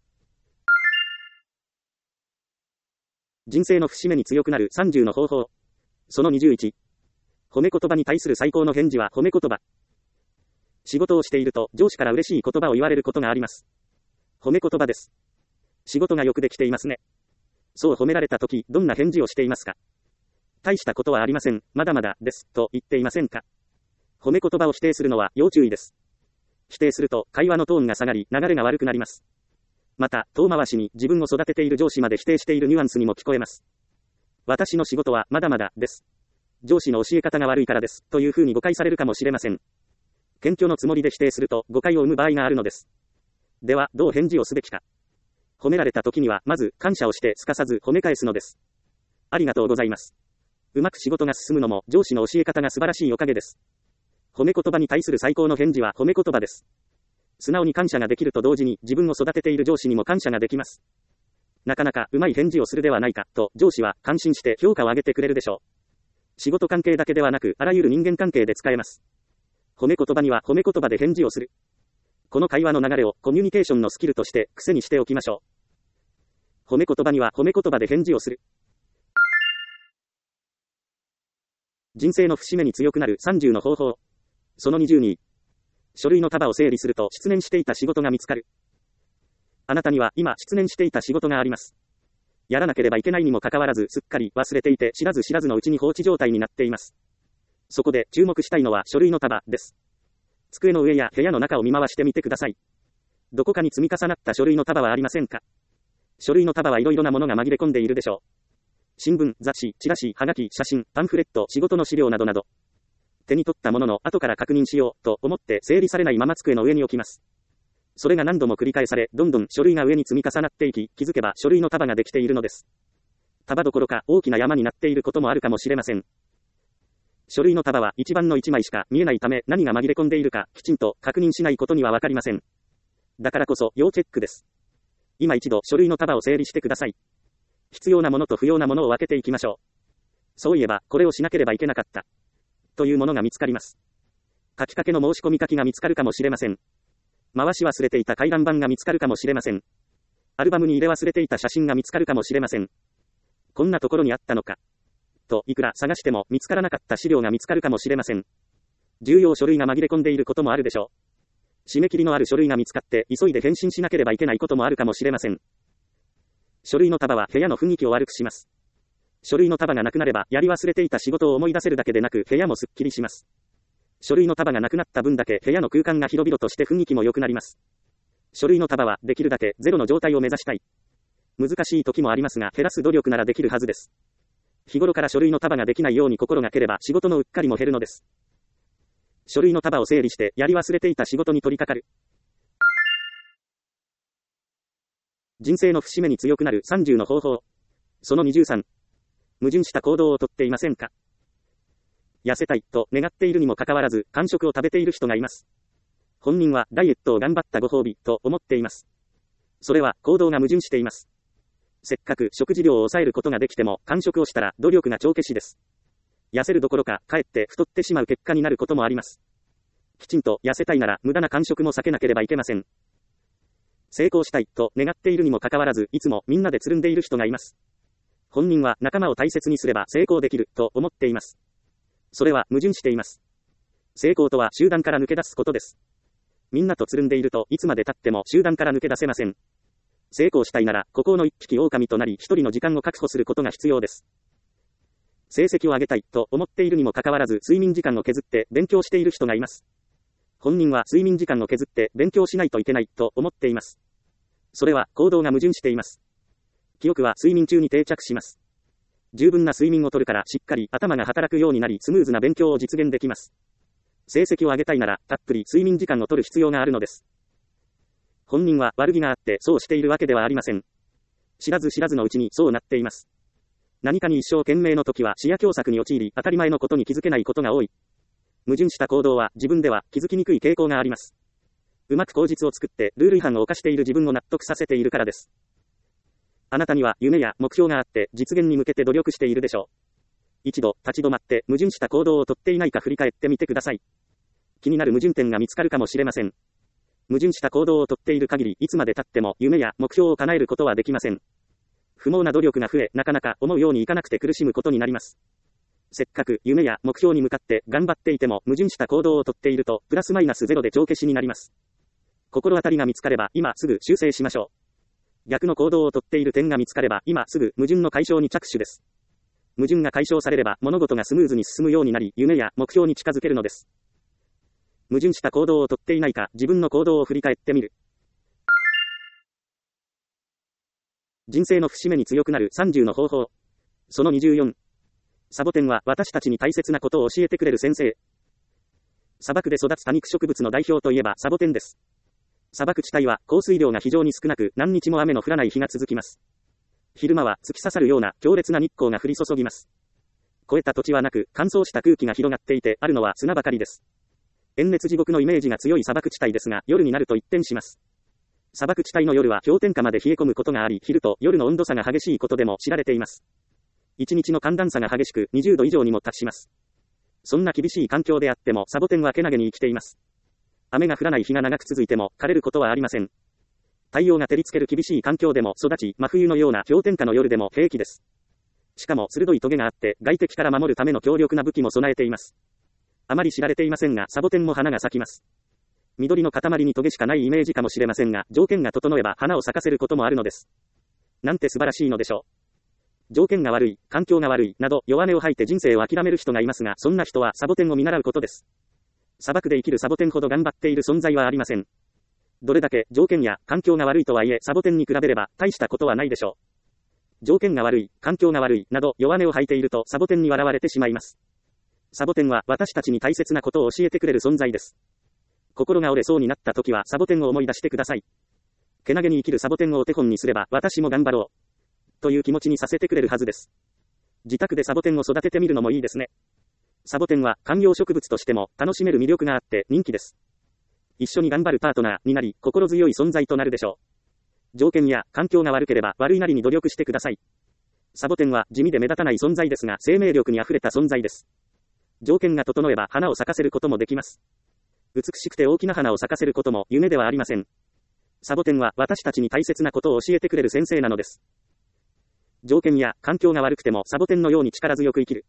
人生の節目に強くなる30の方法。その21。褒め言葉に対する最高の返事は褒め言葉。仕事をしていると上司から嬉しい言葉を言われることがあります。褒め言葉です。仕事がよくできていますね。そう褒められたときどんな返事をしていますか？大したことはありません、まだまだです、と言っていませんか？褒め言葉を否定するのは要注意です。否定すると会話のトーンが下がり流れが悪くなります。また遠回しに自分を育てている上司まで否定しているニュアンスにも聞こえます。私の仕事はまだまだです。上司の教え方が悪いからです、というふうに誤解されるかもしれません。謙虚のつもりで否定すると誤解を生む場合があるのです。ではどう返事をすべきか。褒められた時にはまず感謝をしてすかさず褒め返すのです。ありがとうございます。うまく仕事が進むのも上司の教え方が素晴らしいおかげです。褒め言葉に対する最高の返事は褒め言葉です。素直に感謝ができると同時に自分を育てている上司にも感謝ができます。なかなかうまい返事をするではないかと上司は感心して評価を上げてくれるでしょう。仕事関係だけではなくあらゆる人間関係で使えます。褒め言葉には褒め言葉で返事をする。この会話の流れをコミュニケーションのスキルとして癖にしておきましょう。褒め言葉には褒め言葉で返事をする。人生の節目に強くなる30の方法。その20に。書類の束を整理すると失念していた仕事が見つかる。あなたには今失念していた仕事があります。 やらなければいけないにもかかわらず、すっかり忘れていて知らず知らずのうちに放置状態になっています。そこで注目したいのは書類の束です。机の上や部屋の中を見回してみてください。どこかに積み重なった書類の束はありませんか？書類の束はいろいろなものが紛れ込んでいるでしょう。新聞、雑誌、チラシ、はがき、写真、パンフレット、仕事の資料などなど。手に取ったものの後から確認しようと思って整理されないまま机の上に置きます。それが何度も繰り返され、どんどん書類が上に積み重なっていき、気づけば書類の束ができているのです。束どころか大きな山になっていることもあるかもしれません。書類の束は一番の一枚しか見えないため、何が紛れ込んでいるかきちんと確認しないことにはわかりません。だからこそ要チェックです。今一度書類の束を整理してください。必要なものと不要なものを分けていきましょう。そういえばこれをしなければいけなかったというものが見つかります。書きかけの申し込み書きが見つかるかもしれません。回し忘れていた回覧板が見つかるかもしれません。アルバムに入れ忘れていた写真が見つかるかもしれません。こんなところにあったのかといくら探しても見つからなかった資料が見つかるかもしれません。重要書類が紛れ込んでいることもあるでしょう。締め切りのある書類が見つかって急いで返信しなければいけないこともあるかもしれません。書類の束は部屋の雰囲気を悪くします。書類の束がなくなればやり忘れていた仕事を思い出せるだけでなく部屋もすっきりします。書類の束がなくなった分だけ部屋の空間が広々として雰囲気も良くなります。書類の束はできるだけゼロの状態を目指したい。難しい時もありますが減らす努力ならできるはずです。日頃から書類の束ができないように心がければ仕事のうっかりも減るのです。書類の束を整理してやり忘れていた仕事に取り掛かる。人生の節目に強くなる30の方法。その23。矛盾した行動をとっていませんか？痩せたいと願っているにもかかわらず間食を食べている人がいます。本人はダイエットを頑張ったご褒美と思っています。それは行動が矛盾しています。せっかく食事量を抑えることができても間食をしたら努力が帳消しです。痩せるどころかかえって太ってしまう結果になることもあります。きちんと痩せたいなら無駄な間食も避けなければいけません。成功したいと願っているにもかかわらずいつもみんなでつるんでいる人がいます。本人は仲間を大切にすれば成功できると思っています。それは矛盾しています。成功とは集団から抜け出すことです。みんなとつるんでいるといつまで経っても集団から抜け出せません。成功したいなら孤高の一匹狼となり一人の時間を確保することが必要です。成績を上げたいと思っているにもかかわらず睡眠時間を削って勉強している人がいます。本人は睡眠時間を削って勉強しないといけないと思っています。それは行動が矛盾しています。記憶は睡眠中に定着します。十分な睡眠をとるからしっかり頭が働くようになりスムーズな勉強を実現できます。成績を上げたいならたっぷり睡眠時間をとる必要があるのです。本人は悪気があってそうしているわけではありません。知らず知らずのうちにそうなっています。何かに一生懸命の時は視野狭窄に陥り当たり前のことに気づけないことが多い。矛盾した行動は自分では気づきにくい傾向があります。うまく口実を作ってルール違反を犯している自分を納得させているからです。あなたには夢や目標があって実現に向けて努力しているでしょう。一度立ち止まって矛盾した行動をとっていないか振り返ってみてください。気になる矛盾点が見つかるかもしれません。矛盾した行動をとっている限りいつまで経っても夢や目標を叶えることはできません。不毛な努力が増えなかなか思うようにいかなくて苦しむことになります。せっかく夢や目標に向かって頑張っていても矛盾した行動をとっているとプラスマイナスゼロで帳消しになります。心当たりが見つかれば今すぐ修正しましょう。逆の行動をとっている点が見つかれば今すぐ矛盾の解消に着手です。矛盾が解消されれば物事がスムーズに進むようになり夢や目標に近づけるのです。矛盾した行動をとっていないか自分の行動を振り返ってみる。人生の節目に強くなる30の方法。その24。サボテンは私たちに大切なことを教えてくれる先生。砂漠で育つ多肉植物の代表といえばサボテンです。砂漠地帯は降水量が非常に少なく何日も雨の降らない日が続きます。昼間は突き刺さるような強烈な日光が降り注ぎます。越えた土地はなく乾燥した空気が広がっていてあるのは砂ばかりです。炎熱地獄のイメージが強い砂漠地帯ですが夜になると一変します。砂漠地帯の夜は氷点下まで冷え込むことがあり昼と夜の温度差が激しいことでも知られています。1日の寒暖差が激しく20度以上にも達します。そんな厳しい環境であってもサボテンはけなげに生きています。雨が降らない日が長く続いても枯れることはありません。太陽が照りつける厳しい環境でも育ち真冬のような氷点下の夜でも平気です。しかも鋭いトゲがあって外敵から守るための強力な武器も備えています。あまり知られていませんがサボテンも花が咲きます。緑の塊にトゲしかないイメージかもしれませんが条件が整えば花を咲かせることもあるのです。なんて素晴らしいのでしょう。 条件が悪い、環境が悪い、など弱音を吐いて人生を諦める人がいますが、そんな人はサボテンを見習うことです。砂漠で生きるサボテンほど頑張っている存在はありません。どれだけ条件や環境が悪いとはいえサボテンに比べれば大したことはないでしょう。条件が悪い、環境が悪い、など弱音を吐いているとサボテンに笑われてしまいます。サボテンは私たちに大切なことを教えてくれる存在です。心が折れそうになった時はサボテンを思い出してください。けなげに生きるサボテンをお手本にすれば私も頑張ろう。という気持ちにさせてくれるはずです。自宅でサボテンを育ててみるのもいいですね。サボテンは観葉植物としても楽しめる魅力があって人気です。一緒に頑張るパートナーになり心強い存在となるでしょう。条件や環境が悪ければ悪いなりに努力してください。サボテンは地味で目立たない存在ですが生命力に溢れた存在です。条件が整えば花を咲かせることもできます。美しくて大きな花を咲かせることも夢ではありません。サボテンは私たちに大切なことを教えてくれる先生なのです。条件や環境が悪くてもサボテンのように力強く生きる。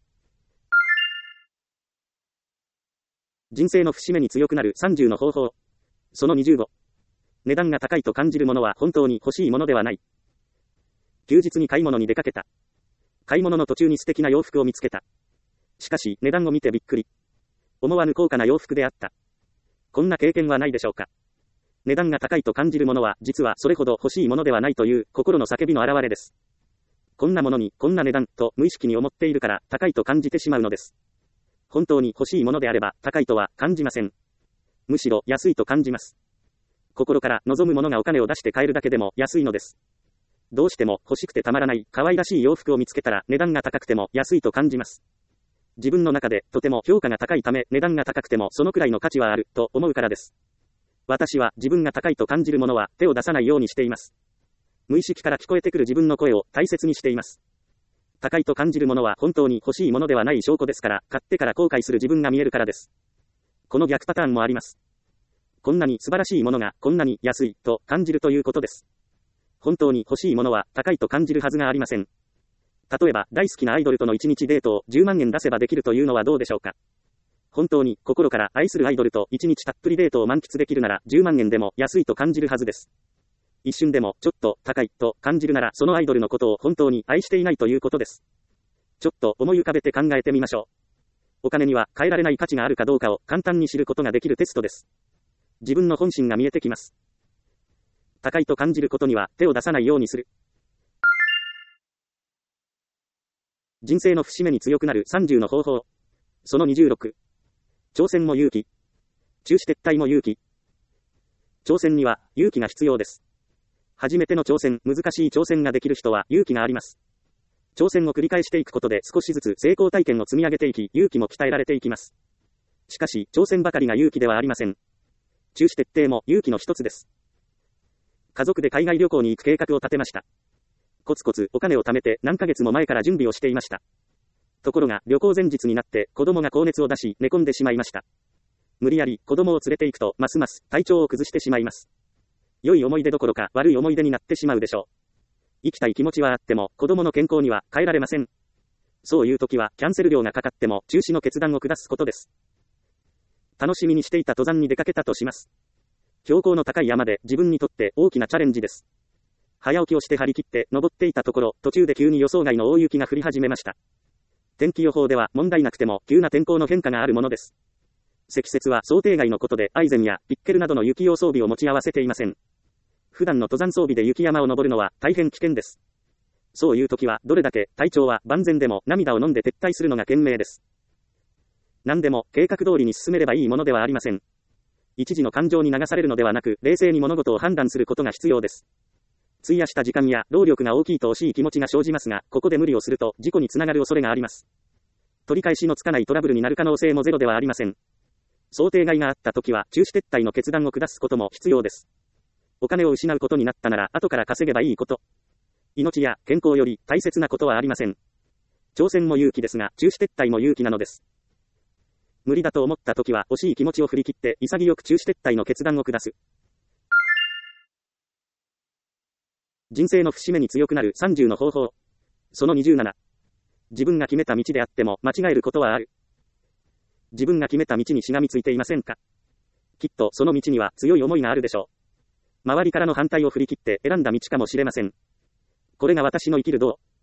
人生の節目に強くなる30の方法。その25。値段が高いと感じるものは本当に欲しいものではない。休日に買い物に出かけた。買い物の途中に素敵な洋服を見つけた。しかし値段を見てびっくり。思わぬ高価な洋服であった。こんな経験はないでしょうか。値段が高いと感じるものは実はそれほど欲しいものではないという心の叫びの表れです。こんなものにこんな値段と無意識に思っているから高いと感じてしまうのです。本当に欲しいものであれば高いとは感じません。むしろ安いと感じます。心から望むものがお金を出して買えるだけでも安いのです。どうしても欲しくてたまらない可愛らしい洋服を見つけたら値段が高くても安いと感じます。自分の中でとても評価が高いため値段が高くてもそのくらいの価値はあると思うからです。私は自分が高いと感じるものは手を出さないようにしています。無意識から聞こえてくる自分の声を大切にしています。高いと感じるものは本当に欲しいものではない証拠ですから、買ってから後悔する自分が見えるからです。この逆パターンもあります。こんなに素晴らしいものがこんなに安いと感じるということです。本当に欲しいものは高いと感じるはずがありません。例えば大好きなアイドルとの1日デートを10万円出せばできるというのはどうでしょうか。本当に心から愛するアイドルと1日たっぷりデートを満喫できるなら10万円でも安いと感じるはずです。一瞬でもちょっと高いと感じるならそのアイドルのことを本当に愛していないということです。ちょっと思い浮かべて考えてみましょう。お金には変えられない価値があるかどうかを簡単に知ることができるテストです。自分の本心が見えてきます。高いと感じることには手を出さないようにする。人生の節目に強くなる30の方法。その26。挑戦も勇気。中止撤退も勇気。挑戦には勇気が必要です。初めての挑戦、難しい挑戦ができる人は勇気があります。挑戦を繰り返していくことで少しずつ成功体験を積み上げていき、勇気も鍛えられていきます。しかし、挑戦ばかりが勇気ではありません。中止徹底も勇気の一つです。家族で海外旅行に行く計画を立てました。コツコツお金を貯めて何ヶ月も前から準備をしていました。ところが旅行前日になって子供が高熱を出し寝込んでしまいました。無理やり子供を連れて行くとますます体調を崩してしまいます。良い思い出どころか悪い思い出になってしまうでしょう。生きたい気持ちはあっても子供の健康には変えられません。そういう時はキャンセル料がかかっても中止の決断を下すことです。楽しみにしていた登山に出かけたとします。標高の高い山で自分にとって大きなチャレンジです。早起きをして張り切って登っていたところ、途中で急に予想外の大雪が降り始めました。天気予報では問題なくても急な天候の変化があるものです。積雪は想定外のことでアイゼンやピッケルなどの雪用装備を持ち合わせていません。普段の登山装備で雪山を登るのは大変危険です。そういう時はどれだけ体調は万全でも涙を飲んで撤退するのが賢明です。何でも計画通りに進めればいいものではありません。一時の感情に流されるのではなく冷静に物事を判断することが必要です。費やした時間や労力が大きいと惜しい気持ちが生じますが、ここで無理をすると事故につながる恐れがあります。取り返しのつかないトラブルになる可能性もゼロではありません。想定外があった時は中止撤退の決断を下すことも必要です。お金を失うことになったなら後から稼げばいいこと。命や健康より大切なことはありません。挑戦も勇気ですが中止撤退も勇気なのです。無理だと思った時は惜しい気持ちを振り切って潔く中止撤退の決断を下す。人生の節目に強くなる30の方法。その27。自分が決めた道であっても間違えることはある。自分が決めた道にしがみついていませんか？きっとその道には強い思いがあるでしょう。周りからの反対を振り切って選んだ道かもしれません。これが私の生きる道。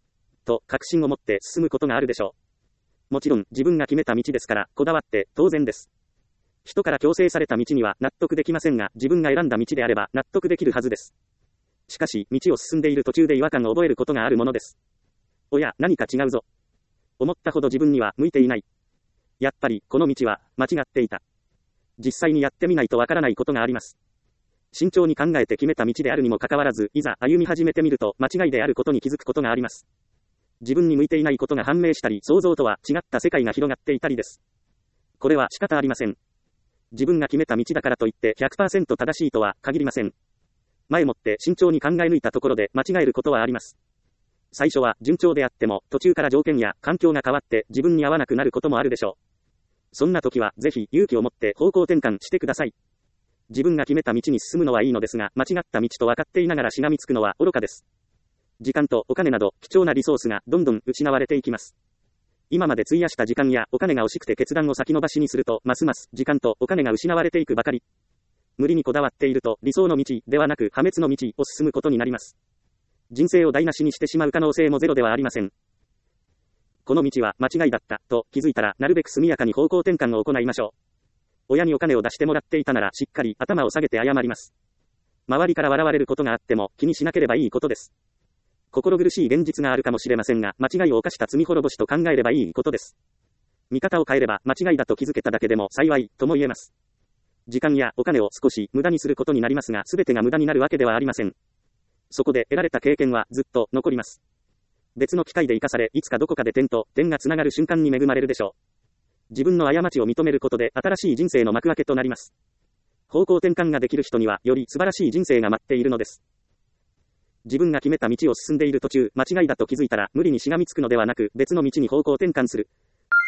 と確信を持って進むことがあるでしょう。もちろん自分が決めた道ですからこだわって当然です。人から強制された道には納得できませんが、自分が選んだ道であれば納得できるはずです。しかし道を進んでいる途中で違和感を覚えることがあるものです。おや、何か違うぞ。思ったほど自分には向いていない。やっぱりこの道は間違っていた。実際にやってみないとわからないことがあります。慎重に考えて決めた道であるにもかかわらず、いざ歩み始めてみると間違いであることに気づくことがあります。自分に向いていないことが判明したり、想像とは違った世界が広がっていたりです。これは仕方ありません。自分が決めた道だからといって 100% 正しいとは限りません。前もって慎重に考え抜いたところで間違えることはあります。最初は順調であっても、途中から条件や環境が変わって自分に合わなくなることもあるでしょう。そんな時はぜひ勇気を持って方向転換してください。自分が決めた道に進むのはいいのですが、間違った道と分かっていながらしがみつくのは愚かです。時間とお金など貴重なリソースがどんどん失われていきます。今まで費やした時間やお金が惜しくて決断を先延ばしにすると、ますます時間とお金が失われていくばかり。無理にこだわっていると理想の道ではなく破滅の道を進むことになります。人生を台無しにしてしまう可能性もゼロではありません。この道は間違いだったと気づいたら、なるべく速やかに方向転換を行いましょう。親にお金を出してもらっていたならしっかり頭を下げて謝ります。周りから笑われることがあっても気にしなければいいことです。心苦しい現実があるかもしれませんが、間違いを犯した罪滅ぼしと考えればいいことです。見方を変えれば間違いだと気づけただけでも幸いとも言えます。時間やお金を少し無駄にすることになりますが、全てが無駄になるわけではありません。そこで得られた経験はずっと残ります。別の機会で生かされ、いつかどこかで点と点がつながる瞬間に恵まれるでしょう。自分の過ちを認めることで新しい人生の幕開けとなります。方向転換ができる人にはより素晴らしい人生が待っているのです。自分が決めた道を進んでいる途中、間違いだと気づいたら無理にしがみつくのではなく、別の道に方向転換する。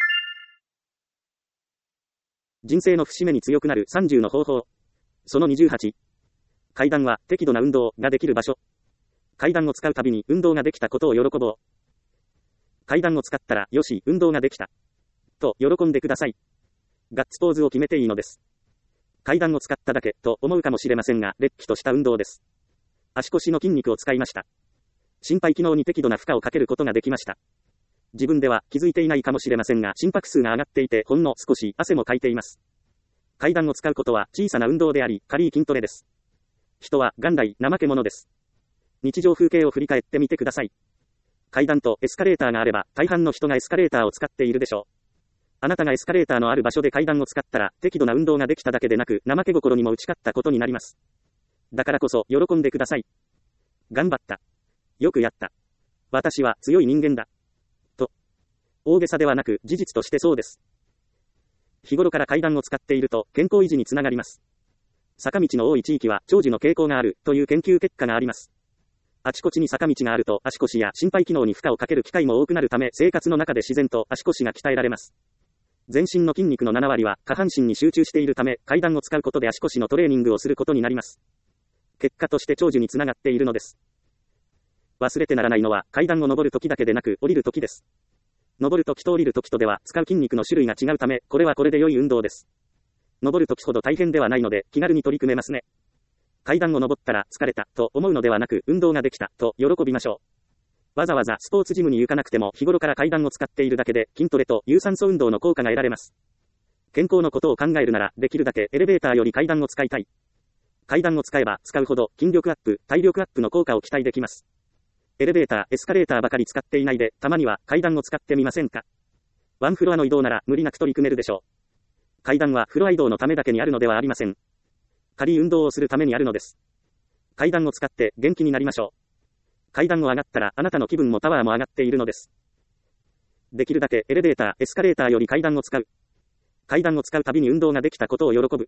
人生の節目に強くなる30の方法。その28。階段は適度な運動ができる場所。階段を使うたびに運動ができたことを喜ぼう。階段を使ったら、よし、運動ができた。と喜んでください。ガッツポーズを決めていいのです。階段を使っただけと思うかもしれませんが、れっきとした運動です。足腰の筋肉を使いました。心肺機能に適度な負荷をかけることができました。自分では気づいていないかもしれませんが、心拍数が上がっていて、ほんの少し汗もかいています。階段を使うことは小さな運動であり、軽い筋トレです。人は元来怠け者です。日常風景を振り返ってみてください。階段とエスカレーターがあれば、大半の人がエスカレーターを使っているでしょう。あなたがエスカレーターのある場所で階段を使ったら、適度な運動ができただけでなく、怠け心にも打ち勝ったことになります。だからこそ、喜んでください。頑張った。よくやった。私は強い人間だ。と。大げさではなく、事実としてそうです。日頃から階段を使っていると、健康維持につながります。坂道の多い地域は、長寿の傾向がある、という研究結果があります。あちこちに坂道があると、足腰や心肺機能に負荷をかける機会も多くなるため、生活の中で自然と足腰が鍛えられます。全身の筋肉の7割は下半身に集中しているため、階段を使うことで足腰のトレーニングをすることになります。結果として長寿につながっているのです。忘れてならないのは、階段を登るときだけでなく、降りるときです。登るときと降りるときとでは、使う筋肉の種類が違うため、これはこれで良い運動です。登るときほど大変ではないので、気軽に取り組めますね。階段を登ったら疲れたと思うのではなく、運動ができたと喜びましょう。わざわざスポーツジムに行かなくても、日頃から階段を使っているだけで、筋トレと有酸素運動の効果が得られます。健康のことを考えるなら、できるだけエレベーターより階段を使いたい。階段を使えば使うほど、筋力アップ、体力アップの効果を期待できます。エレベーター、エスカレーターばかり使っていないで、たまには階段を使ってみませんか。ワンフロアの移動なら無理なく取り組めるでしょう。階段はフロア移動のためだけにあるのではありません。軽い運動をするためにあるのです。階段を使って元気になりましょう。階段を上がったらあなたの気分もタワーも上がっているのです。できるだけエレベーター、エスカレーターより階段を使う。階段を使うたびに運動ができたことを喜ぶ。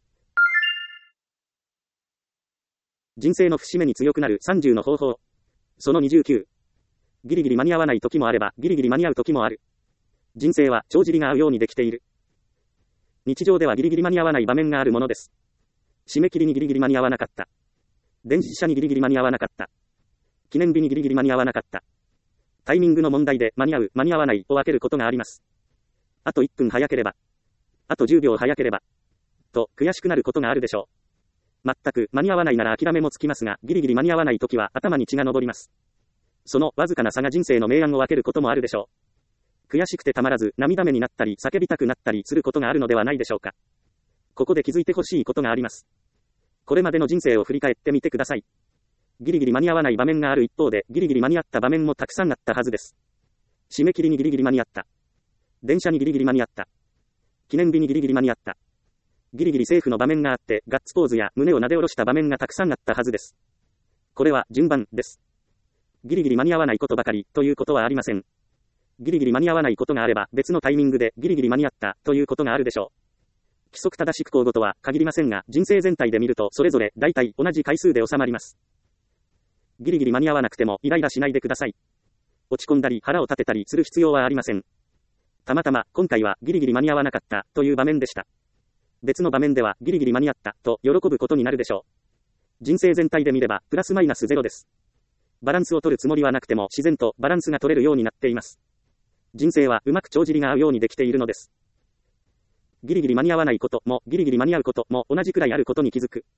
人生の節目に強くなる30の方法。その29。ギリギリ間に合わない時もあれば、ギリギリ間に合う時もある。人生は帳尻が合うようにできている。日常ではギリギリ間に合わない場面があるものです。締め切りにギリギリ間に合わなかった。電子車にギリギリ間に合わなかった。記念日にギリギリ間に合わなかった。タイミングの問題で間に合う、間に合わないを分けることがあります。あと1分早ければ。あと10秒早ければ。と、悔しくなることがあるでしょう。全く間に合わないなら諦めもつきますが、ギリギリ間に合わないときは頭に血が上ります。 そのわずかな差が人生の明暗を分けることもあるでしょう。悔しくてたまらず涙目になったり叫びたくなったりすることがあるのではないでしょうか。ここで気づいてほしいことがあります。これまでの人生を振り返ってみてください。ギリギリ間に合わない場面がある一方で、ギリギリ間に合った場面もたくさんあったはずです。締め切りにギリギリ間に合った。電車にギリギリ間に合った。記念日にギリギリ間に合った。ギリギリセーフの場面があって、ガッツポーズや胸をなで下ろした場面がたくさんあったはずです。これは順番です。ギリギリ間に合わないことばかりということはありません。ギリギリ間に合わないことがあれば別のタイミングでギリギリ間に合ったということがあるでしょう。規則正しく交互とは限りませんが、人生全体で見るとそれぞれ大体同じ回数で収まります。ギリギリ間に合わなくてもイライラしないでください。落ち込んだり腹を立てたりする必要はありません。たまたま今回はギリギリ間に合わなかったという場面でした。別の場面ではギリギリ間に合ったと喜ぶことになるでしょう。人生全体で見ればプラスマイナスゼロです。バランスを取るつもりはなくても自然とバランスが取れるようになっています。人生はうまく帳尻が合うようにできているのです。ギリギリ間に合わないこともギリギリ間に合うことも同じくらいあることに気づく。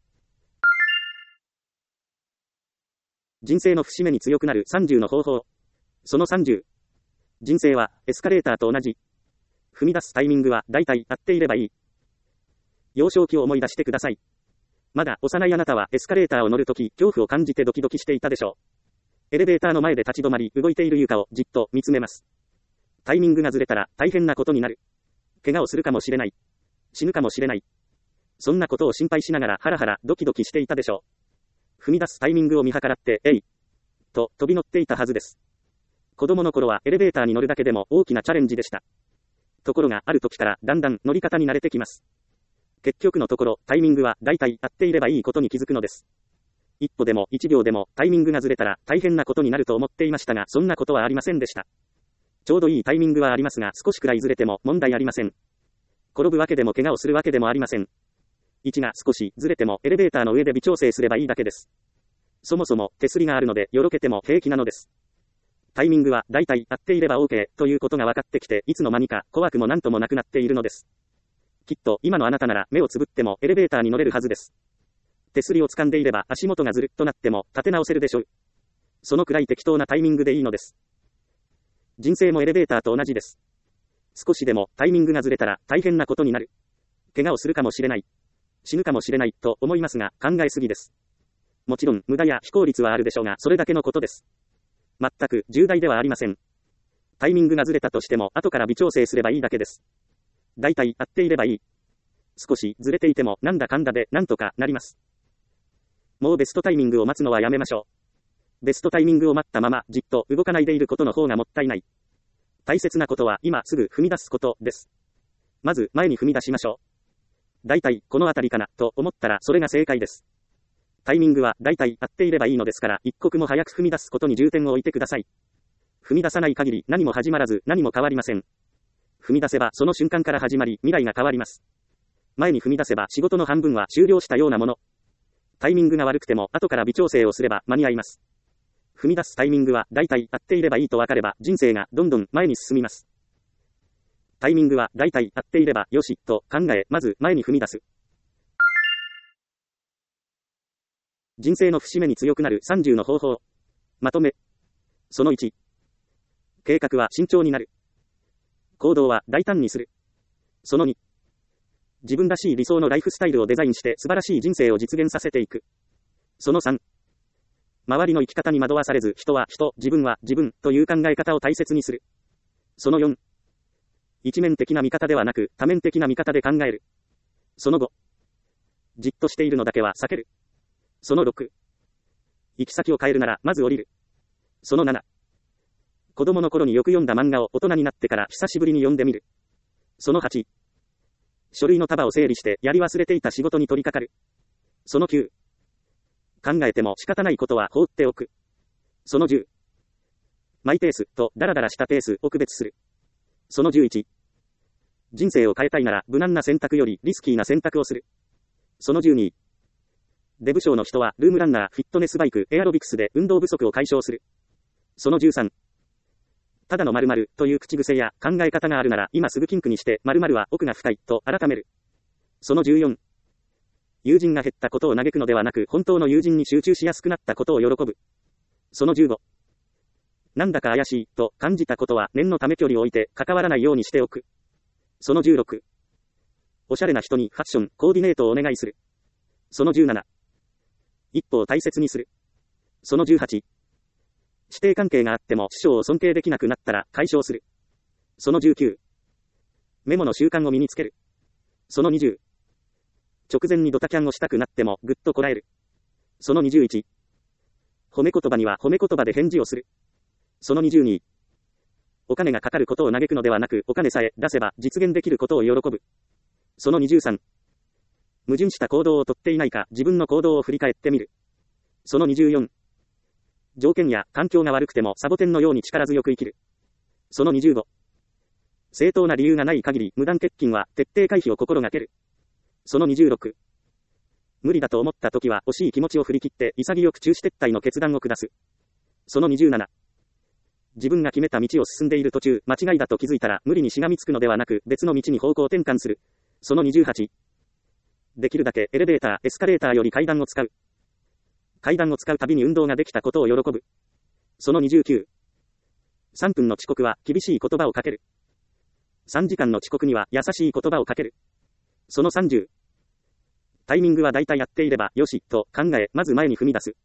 人生の節目に強くなる30の方法。その30。人生はエスカレーターと同じ。踏み出すタイミングは大体合っていればいい。幼少期を思い出してください。まだ幼いあなたはエスカレーターを乗るとき恐怖を感じてドキドキしていたでしょう。エレベーターの前で立ち止まり動いている床をじっと見つめます。タイミングがずれたら大変なことになる。怪我をするかもしれない。死ぬかもしれない。そんなことを心配しながらハラハラドキドキしていたでしょう。踏み出すタイミングを見計らって、えいと飛び乗っていたはずです。子供の頃はエレベーターに乗るだけでも大きなチャレンジでした。ところがある時からだんだん乗り方に慣れてきます。結局のところタイミングは大体合っていればいいことに気づくのです。一歩でも一秒でもタイミングがずれたら大変なことになると思っていましたが、そんなことはありませんでした。ちょうどいいタイミングはありますが、少しくらいずれても問題ありません。転ぶわけでも怪我をするわけでもありません。位置が少しずれてもエレベーターの上で微調整すればいいだけです。そもそも手すりがあるのでよろけても平気なのです。タイミングは大体合っていれば OK ということが分かってきて、いつの間にか怖くもなんともなくなっているのです。きっと今のあなたなら目をつぶってもエレベーターに乗れるはずです。手すりを掴んでいれば足元がずるっとなっても立て直せるでしょう。そのくらい適当なタイミングでいいのです。人生もエレベーターと同じです。少しでもタイミングがずれたら大変なことになる。怪我をするかもしれない。死ぬかもしれないと思いますが、考えすぎです。もちろん無駄や非効率はあるでしょうが、それだけのことです。全く重大ではありません。タイミングがずれたとしても後から微調整すればいいだけです。大体合っていればいい。少しずれていてもなんだかんだでなんとかなります。もうベストタイミングを待つのはやめましょう。ベストタイミングを待ったままじっと動かないでいることの方がもったいない。大切なことは今すぐ踏み出すことです。まず前に踏み出しましょう。だいたいこのあたりかなと思ったらそれが正解です。タイミングはだいたい合っていればいいのですから、一刻も早く踏み出すことに重点を置いてください。踏み出さない限り何も始まらず何も変わりません。踏み出せばその瞬間から始まり未来が変わります。前に踏み出せば仕事の半分は終了したようなもの。タイミングが悪くても後から微調整をすれば間に合います。踏み出すタイミングはだいたい合っていればいいと分かれば人生がどんどん前に進みます。タイミングはだいたい合っていればよしと考え、まず前に踏み出す。人生の節目に強くなる30の方法。まとめ。その1。計画は慎重になる。行動は大胆にする。その2。自分らしい理想のライフスタイルをデザインして素晴らしい人生を実現させていく。その3。周りの生き方に惑わされず、人は人、自分は自分という考え方を大切にする。その4。一面的な見方ではなく多面的な見方で考える。その5。じっとしているのだけは避ける。その6。行き先を変えるならまず降りる。その7。子供の頃によく読んだ漫画を大人になってから久しぶりに読んでみる。その8。書類の束を整理してやり忘れていた仕事に取り掛かる。その9。考えても仕方ないことは放っておく。その10。マイペースとダラダラしたペースを区別する。その11。人生を変えたいなら無難な選択よりリスキーな選択をする。その12。デブ症の人はルームランナー、フィットネスバイク、エアロビクスで運動不足を解消する。その13。ただの〇〇という口癖や考え方があるなら今すぐ禁句にして〇〇は奥が深いと改める。その14。友人が減ったことを嘆くのではなく本当の友人に集中しやすくなったことを喜ぶ。その15。 なんだか怪しい、と感じたことは念のため距離を置いて関わらないようにしておく。その16。おしゃれな人にファッション、コーディネートをお願いする。その17。一歩を大切にする。その18。師弟関係があっても師匠を尊敬できなくなったら解消する。その19。メモの習慣を身につける。その20。直前にドタキャンをしたくなってもぐっとこらえる。その21。褒め言葉には褒め言葉で返事をする。その22。お金がかかることを嘆くのではなく、お金さえ出せば実現できることを喜ぶ。その23。矛盾した行動をとっていないか自分の行動を振り返ってみる。その24。条件や環境が悪くてもサボテンのように力強く生きる。その25。正当な理由がない限り無断欠勤は徹底回避を心がける。その26。無理だと思った時は惜しい気持ちを振り切って潔く中止撤退の決断を下す。その27。自分が決めた道を進んでいる途中、間違いだと気づいたら無理にしがみつくのではなく別の道に方向転換する。その28。できるだけエレベーター、エスカレーターより階段を使う。階段を使うたびに運動ができたことを喜ぶ。その29。3分の遅刻は厳しい言葉をかける。3時間の遅刻には優しい言葉をかける。その30。タイミングは大体やっていればよし、と考え、まず前に踏み出す。